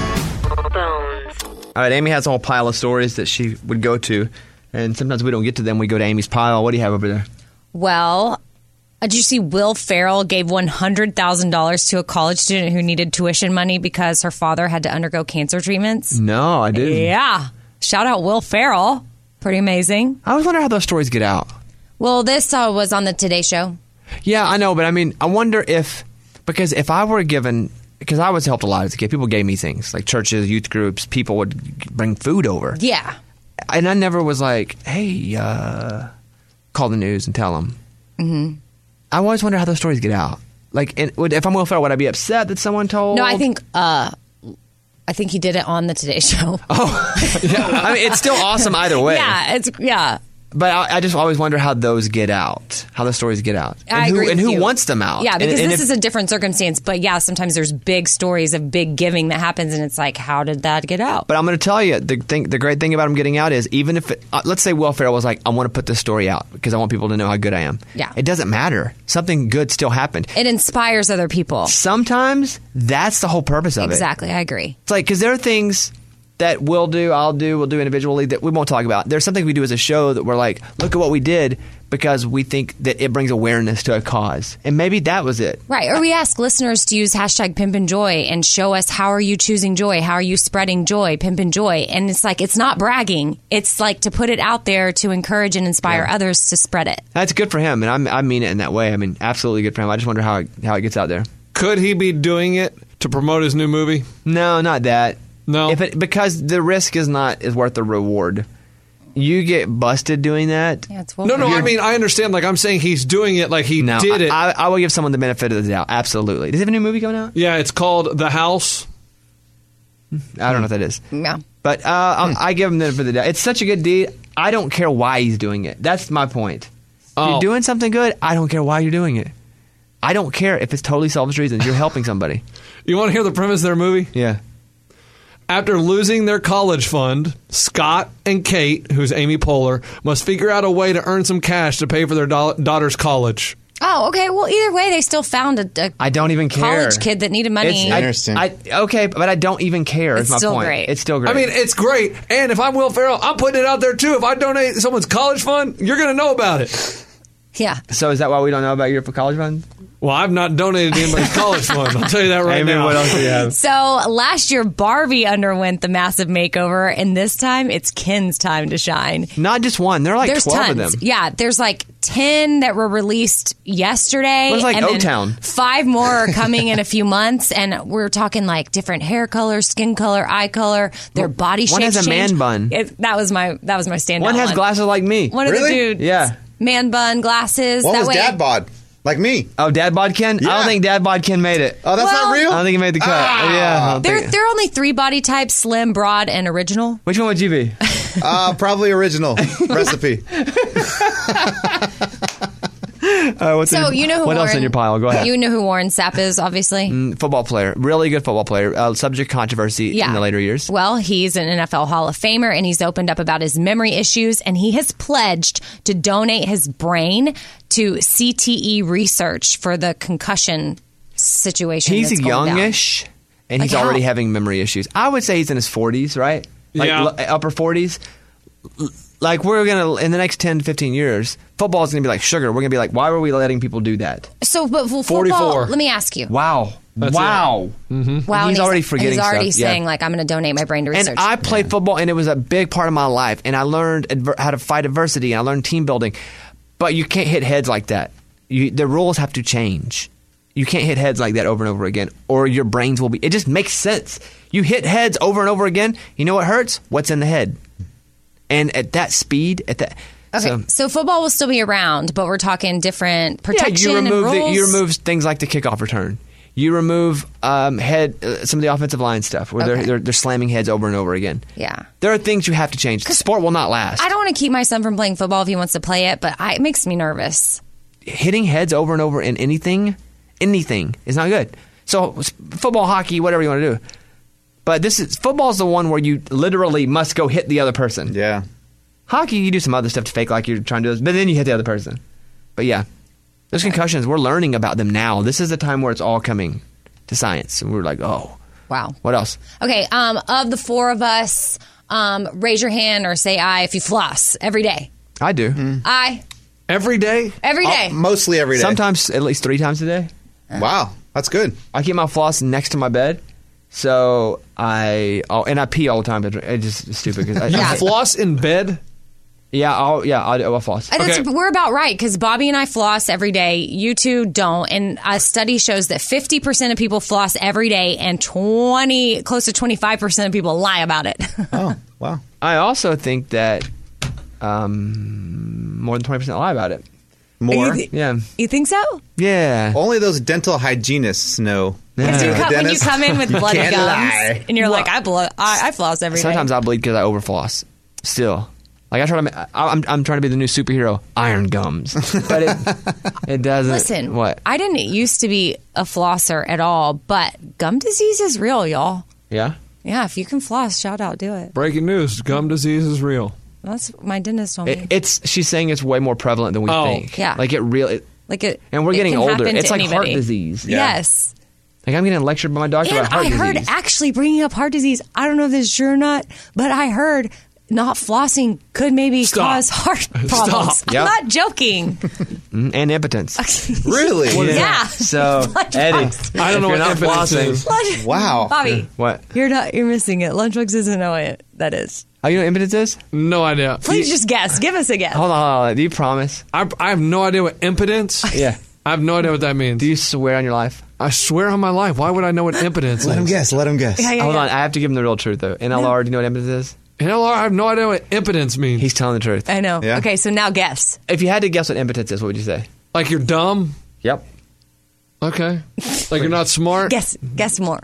All right, Amy has a whole pile of stories that she would go to, and sometimes we don't get to them. We go to Amy's pile. What do you have over there? Well, uh, did you see Will Ferrell gave one hundred thousand dollars to a college student who needed tuition money because her father had to undergo cancer treatments? No, I didn't. Yeah. Shout out Will Ferrell. Pretty amazing. I always wonder how those stories get out. Well, this uh, was on the Today Show. Yeah, I know, but I mean, I wonder if, because if I were given, because I was helped a lot as a kid, people gave me things, like churches, youth groups, people would bring food over. Yeah. And I never was like, hey, uh, call the news and tell them. Mm-hmm. I always wonder how those stories get out. Like, and would, if I'm Will Ferrell, would I be upset that someone told? No, I think uh, I think he did it on the Today Show. Oh, yeah. I mean, it's still awesome either way. Yeah, it's yeah. But I, I just always wonder how those get out, how the stories get out, and I who agree and with who you. wants them out. Yeah, And- because and this if- is a different circumstance. But yeah, sometimes there's big stories of big giving that happens, and it's like, how did that get out? But I'm going to tell you, the thing, the great thing about them getting out is even if, it, uh, let's say Will Ferrell was like, I want to put this story out because I want people to know how good I am. Yeah. It doesn't matter. Something good still happened. It inspires other people. Sometimes that's the whole purpose of it. Exactly, I agree. It's like, because there are things that we'll do, I'll do, we'll do individually that we won't talk about. There's something we do as a show that we're like, look at what we did because we think that it brings awareness to a cause. And maybe that was it. Right. Or we ask listeners to use hashtag Pimp and Joy and show us how are you choosing joy? How are you spreading joy? Pimp and Joy. And it's like, it's not bragging. It's like to put it out there to encourage and inspire Yeah. others to spread it. That's good for him, and I'm, I mean it in that way. I mean, absolutely good for him. I just wonder how it, how it gets out there. Could he be doing it to promote his new movie? No, not that. No, if it, because the risk is not is worth the reward. You get busted doing that. Yeah, it's No, no, I mean, I understand. Like, I'm saying he's doing it like he No, did it. I, I will give someone the benefit of the doubt. Absolutely. Does he have a new movie coming out? Yeah, it's called The House. I don't know if that is. Yeah. But uh, I, I give him the benefit of the doubt. It's such a good deed. I don't care why he's doing it. That's my point. If Oh. you're doing something good, I don't care why you're doing it. I don't care if it's totally selfish reasons. You're helping somebody. You want to hear the premise of their movie? Yeah. After losing their college fund, Scott and Kate, who's Amy Poehler, must figure out a way to earn some cash to pay for their da- daughter's college. Oh, okay. Well, either way, they still found a, a I don't even care. college kid that needed money. It's, I, I, okay, but I don't even care. It's is my still point. great. It's still great. I mean, it's great. And if I'm Will Ferrell, I'm putting it out there too. If I donate someone's college fund, you're going to know about it. Yeah. So is that why we don't know about your college fund? Well, I've not donated anybody's college fund. I'll tell you that right Amy, now. what else do you have? So last year, Barbie underwent the massive makeover, and this time it's Ken's time to shine. Not just one. There are like there's twelve tons. of them. Yeah, there's like ten that were released yesterday. Well, it's like and then O-Town. Five more are coming in a few months, and we're talking like different hair color, skin color, eye color, their Well, body one shapes has a man change. bun. It, that was my that was my standout. One has glasses like me. One of the dudes. Yeah. Man bun, glasses. What that was way. dad bod? Like me. Oh, Dad Bod Ken? I don't think Dad Bod Ken made it. Oh, that's Well- not real? I don't think he made the cut. Ah. yeah. I don't There, think- there are only three body types: slim, broad, and original. Which one would you be? Uh, probably original recipe. Uh, what's So in- you know who what Warren, else in your pile? Go ahead. You know who Warren Sapp is, obviously. Mm, football player, really good football player. Uh, subject to controversy Yeah. in the later years. Well, he's an N F L Hall of Famer, and he's opened up about his memory issues, and he has pledged to donate his brain to C T E research for the concussion situation. He's that's going down. youngish, and he's Like how- already having memory issues. I would say he's in his forties, right? Like Yeah. l- upper forties. L- Like we're gonna in the next ten to fifteen years, football is gonna be like sugar. We're gonna be like, why were we letting people do that? So, but for forty-four. football, let me ask you. Wow, That's wow, Mm-hmm. Wow, he's and already forgetting He's already stuff. Yeah. saying like, I'm going to donate my brain to research. And I played football, and it was a big part of my life. And I learned adver- how to fight adversity, and I learned team building. But you can't hit heads like that. You, the rules have to change. You can't hit heads like that over and over again, or your brains will be. It just makes sense. You hit heads over and over again. You know what hurts? What's in the head. And at that speed, at that. Okay, so, so, football will still be around, but we're talking different protection yeah, you remove and the, rules. you remove things like the kickoff return. You remove um, head uh, some of the offensive line stuff where Okay. they're, they're they're slamming heads over and over again. Yeah. There are things you have to change. The sport will not last. I don't want to keep my son from playing football if he wants to play it, but I, it makes me nervous. Hitting heads over and over in anything, anything is not good. So s- football, hockey, whatever you want to do. But this is football is the one where you literally must go hit the other person. Yeah. Hockey, you do some other stuff to fake like you're trying to do this, but then you hit the other person. But yeah, those concussions, we're learning about them now. This is the time where it's all coming to science. And we're like, oh, Wow. what else? Okay, um, of the four of us, um, raise your hand or say I if you floss every day. I do. I Every day? every day. Mostly every day. Sometimes at least three times a day. Wow, that's good. I keep my floss next to my bed. So I, oh, and I pee all the time. But it's just it's stupid. 'cause I, You I- floss in bed? yeah, I'll, yeah, I'll, I'll floss. And that's- We're about right because Bobby and I floss every day. You two don't. And a study shows that fifty percent of people floss every day and twenty, close to twenty-five percent of people lie about it. Oh, wow. I also think that um, more than twenty percent lie about it. More? Yeah. You think so? Yeah. Only those dental hygienists know. Because you The come, when you dentist. come in with bloody Can't gums lie. and you're like, I, blow, I, I floss every day. Sometimes I bleed because I overfloss. Still, like I try to, ma- I, I'm, I'm trying to be the new superhero, Iron Gums, but it, it doesn't. Listen, what? I didn't used to be a flosser at all, but gum disease is real, y'all. Yeah. Yeah, if you can floss, shout out, do it. Breaking news: gum disease is real. That's my dentist told me. It, it's. She's saying it's way more prevalent than we Oh. think. Yeah. Like it really. It, like it, and we're it getting can older. happen It's to like heart anybody. disease. Yes. Like I'm getting lectured by my doctor And about heart I heard, disease. actually, bringing up heart disease, I don't know if this is true or not, but I heard not flossing could maybe Stop. cause heart problems. Stop. I'm Yep. not joking. Mm, and impotence. Really? Yeah. So Lunchbox. Eddie, I don't know if you're what not impotence flossing. is. Lunch- Wow. Bobby, What? you're not. You're missing it. Lunchbox doesn't know what that is. Oh, you know what impotence is? No idea. Please just guess. Give us a guess. Hold on, hold on. Do you promise? I, I have no idea what impotence. Yeah. I have no idea what that means. Do you swear on your life? I swear on my life. Why would I know what impotence Let is? him guess. Let him guess. Yeah, yeah, Hold yeah. on, I have to give him the real truth though. N L R, do you know what impotence is? N L R, I have no idea what impotence means. He's telling the truth. I know. Yeah. Okay, so now guess. If you had to guess what impotence is, what would you say? Like you're dumb? Yep. Okay. Like you're not smart? Guess. Guess more.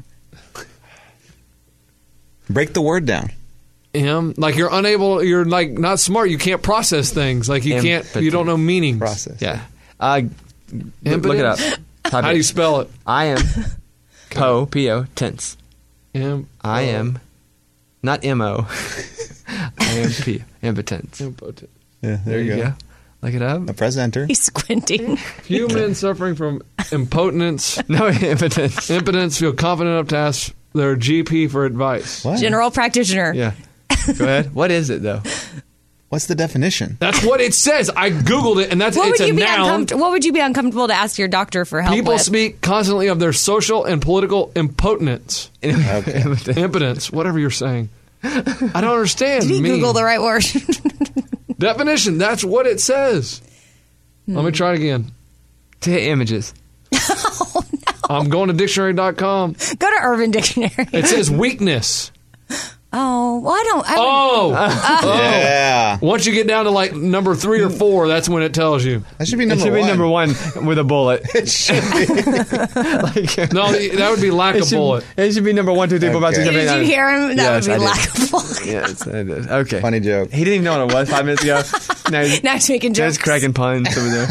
Break the word down. Im. Like you're unable, you're like not smart. You can't process things. Like you can't, you don't know meanings. Process. Yeah. Uh, Impotence? look it up. Type How it. do you spell it? I am po p o tense. Im. I am not m o. I am p impotence. Impotent. Yeah, there, you go. Look it up. A presenter. He's squinting. Few men suffering from impotence, no impotence, impotence feel confident enough to ask their G P for advice. What? General practitioner. Yeah. Go ahead. What is it though? What's the definition? That's what it says. I googled it, and that's What it's would you a be noun. uncomfortable? What would you be uncomfortable to ask your doctor for help People with? speak constantly of their social and political impotence, Okay. impotence, whatever you're saying. I don't understand. Did he Me. Google the right word? Definition. That's what it says. Hmm. Let me try it again. To hit images. Oh, no. I'm going to dictionary dot com. Go to Urban Dictionary. It says weakness. Oh, well, I don't. I would- Oh. Uh, oh. Yeah. Once you get down to like number three or four, that's when it tells you. That should be It number should one. be number one with a bullet. It should be. Like, No, that would be lack it of should, bullet. It should be number one, two, three, four, five, six, Okay. seven, eight, Did nine. you hear him? That Yes, would I be did. lack of bullet. Yes, I did. Okay. Funny joke. He didn't even know what it was five minutes ago. Now he's Now he's making jokes. just cracking puns over there.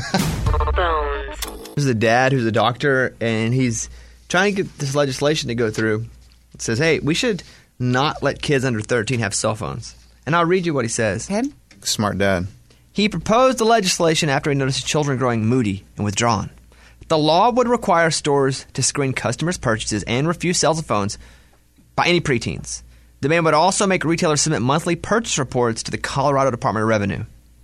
There's a dad who's a doctor, and he's trying to get this legislation to go through. It says, hey, we should not let kids under thirteen have cell phones. And I'll read you what he says. Okay. Smart dad. He proposed the legislation after he noticed children growing moody and withdrawn. The law would require stores to screen customers' purchases and refuse cell phones by any preteens. The ban would also make retailers submit monthly purchase reports to the Colorado Department of Revenue.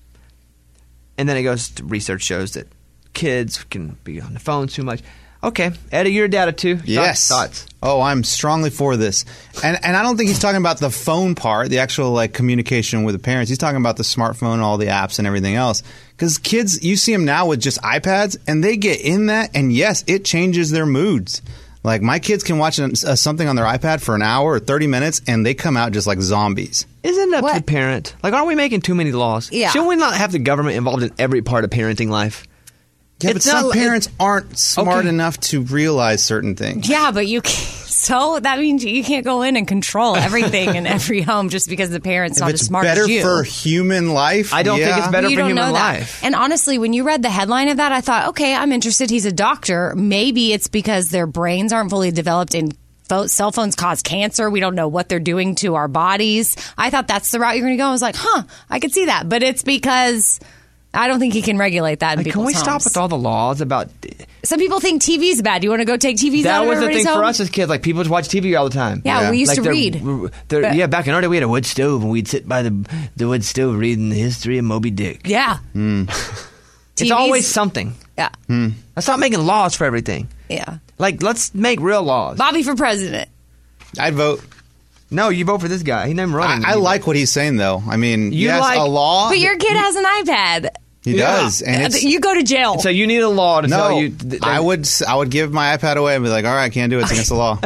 And then it goes to research shows that kids can be on the phone too much. Okay, Eddie, you're a dad of two. Yes. Thoughts? Oh, I'm strongly for this. And and I don't think he's talking about the phone part, the actual like communication with the parents. He's talking about the smartphone, all the apps and everything else. Because kids, you see them now with just iPads, and they get in that, and yes, it changes their moods. Like my kids can watch uh, something on their iPad for an hour or thirty minutes, and they come out just like zombies. Isn't it up What? to the parent? Like, aren't we making too many laws? Yeah. Shouldn't we not have the government involved in every part of parenting life? Yeah, It's but some not- parents aren't smart Okay. enough to realize certain things. Yeah, but you can't. So that means you can't go in and control everything in every home just because the parents If not it's as smart better as you. for human life, I don't think yeah. it's better you for don't human know that. life. And honestly, when you read the headline of that, I thought, okay, I'm interested. He's a doctor. Maybe it's because their brains aren't fully developed and pho- cell phones cause cancer. We don't know what they're doing to our bodies. I thought that's the route you're going to go. I was like, huh, I could see that. But it's because I don't think he can regulate that in Like, can people's we stop homes. with all the laws about? Some people think T V's bad. You want to go take T Vs out That of was the everybody's thing home? for us as kids. Like, people would watch T V all the time. Yeah, Yeah. we used Like to they're- read. they're- But- yeah, back in our day, we had a wood stove, and we'd sit by the the wood stove reading the history of Moby Dick. Yeah. It's T Vs always something. Yeah. Let's not making laws for everything. Yeah. Like, let's make real laws. Bobby for president. I'd vote. No, you vote for this guy. He named running. I, I like what he's saying, though. I mean, You yes, like- a law. But your kid has an iPad. He Yeah. does, and it's You go to jail. So you need a law to no. tell you. th- I would. s- I would give my iPad away and be like, "All right, I can't do it. It's against the law."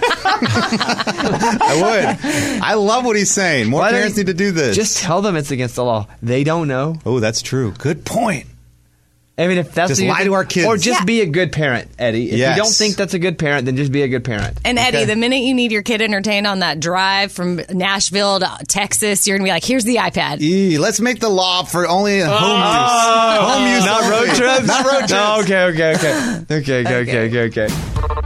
I would. I love what he's saying. More Why don't parents you- need to do this. Just tell them it's against the law. They don't know. Oh, that's true. Good point. I mean, if that's Just what you lie think- to our kids. or just Yeah. be a good parent, Eddie. If Yes. you don't think that's a good parent, then just be a good parent. And Eddie, Okay? the minute you need your kid entertained on that drive from Nashville to Texas, you're going to be like, here's the iPad. E, let's make the law for only home Oh, use. Home use, not only. road trips. Not road trips. No, okay, okay, okay, okay, okay, okay, okay, okay.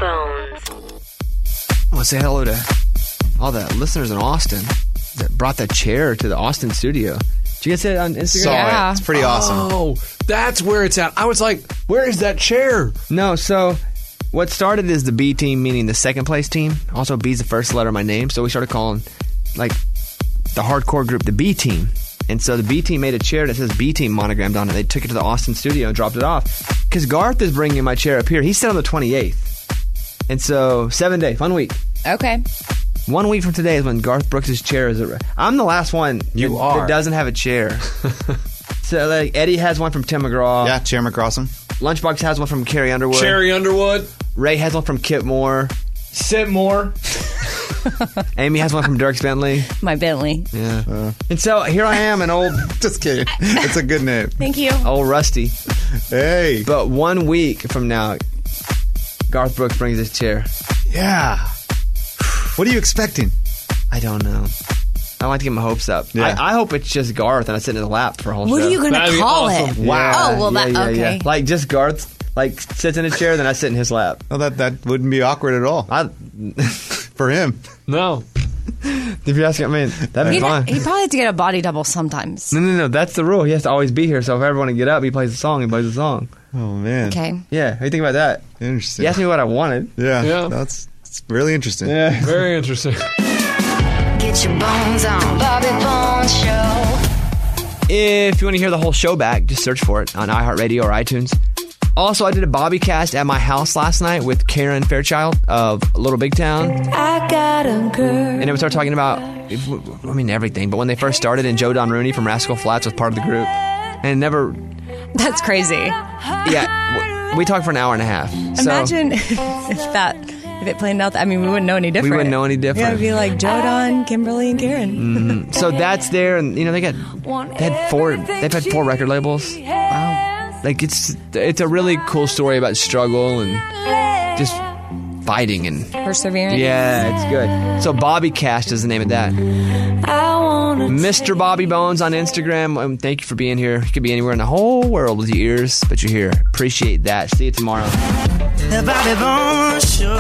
I want to say hello to all the listeners in Austin that brought that chair to the Austin studio. Did you guys see it on Instagram? Saw Yeah. it. It's pretty awesome. Oh, that's where it's at. I was like, where is that chair? No, so what started is the B team, meaning the second place team. Also, B's the first letter of my name, so we started calling like the hardcore group the B team. And so the B team made a chair that says B team monogrammed on it. They took it to the Austin studio and dropped it off. Because Garth is bringing my chair up here. He's set on the twenty-eighth. And so seven days, one week. Okay. One week from today is when Garth Brooks' chair is. I'm the last one You that, are. that doesn't have a chair. So like Eddie has one from Tim McGraw. Yeah, Chair McCrossum. Lunchbox has one from Carrie Underwood. Cherry Underwood. Ray has one from Kip Moore. Sit more. Amy has one from Dirks Bentley. My Bentley. Yeah. Uh, and so here I am, an old, Just kidding. It's a good name. Thank you. old Rusty. Hey. But one week from now, Garth Brooks brings his chair. Yeah. What are you expecting? I don't know. I don't like to get my hopes up. Yeah. I, I hope it's just Garth and I sit in his lap for a whole What show. are you going to That'd be call awesome. it? Wow. Oh, well, yeah, that, yeah, okay. yeah. Like just Garth, like sits in his chair, then I sit in his lap. Well, that that wouldn't be awkward at all I, for him. No. If you're asking, I mean, that'd be He'd, fun. he'd probably have to get a body double sometimes. No, no, no. That's the rule. He has to always be here. So if I ever want to get up, he plays a song. He plays a song. Oh man. Okay. Yeah. What do you think about that? Interesting. He asked me what I wanted. Yeah. Yeah. That's it's really interesting. Yeah. Very interesting. Get your bones on Bobby Bones Show. If you want to hear the whole show back, just search for it on iHeartRadio or iTunes. Also, I did a Bobby cast at my house last night with Karen Fairchild of Little Big Town. I got a girl. And then we started talking about, I mean, everything. But when they first started, and Joe Don Rooney from Rascal Flatts was part of the group. And never... That's crazy. Yeah, w- we talked for an hour and a half. So Imagine if that, if it planned out, I mean, we wouldn't know any different. We wouldn't know any different. Yeah, it'd be like Joe Don, Kimberly, and Karen. Mm-hmm. So that's there, and you know, they got, they had four, they've had four record labels. Wow. Like, it's it's a really cool story about struggle and just fighting and perseverance. Yeah, it's good. So Bobby Cast is the name of that. Mister Bobby Bones on Instagram. Um, thank you for being here. You could be anywhere in the whole world with your ears, but you're here. Appreciate that. See you tomorrow. The Bobby Bones Show.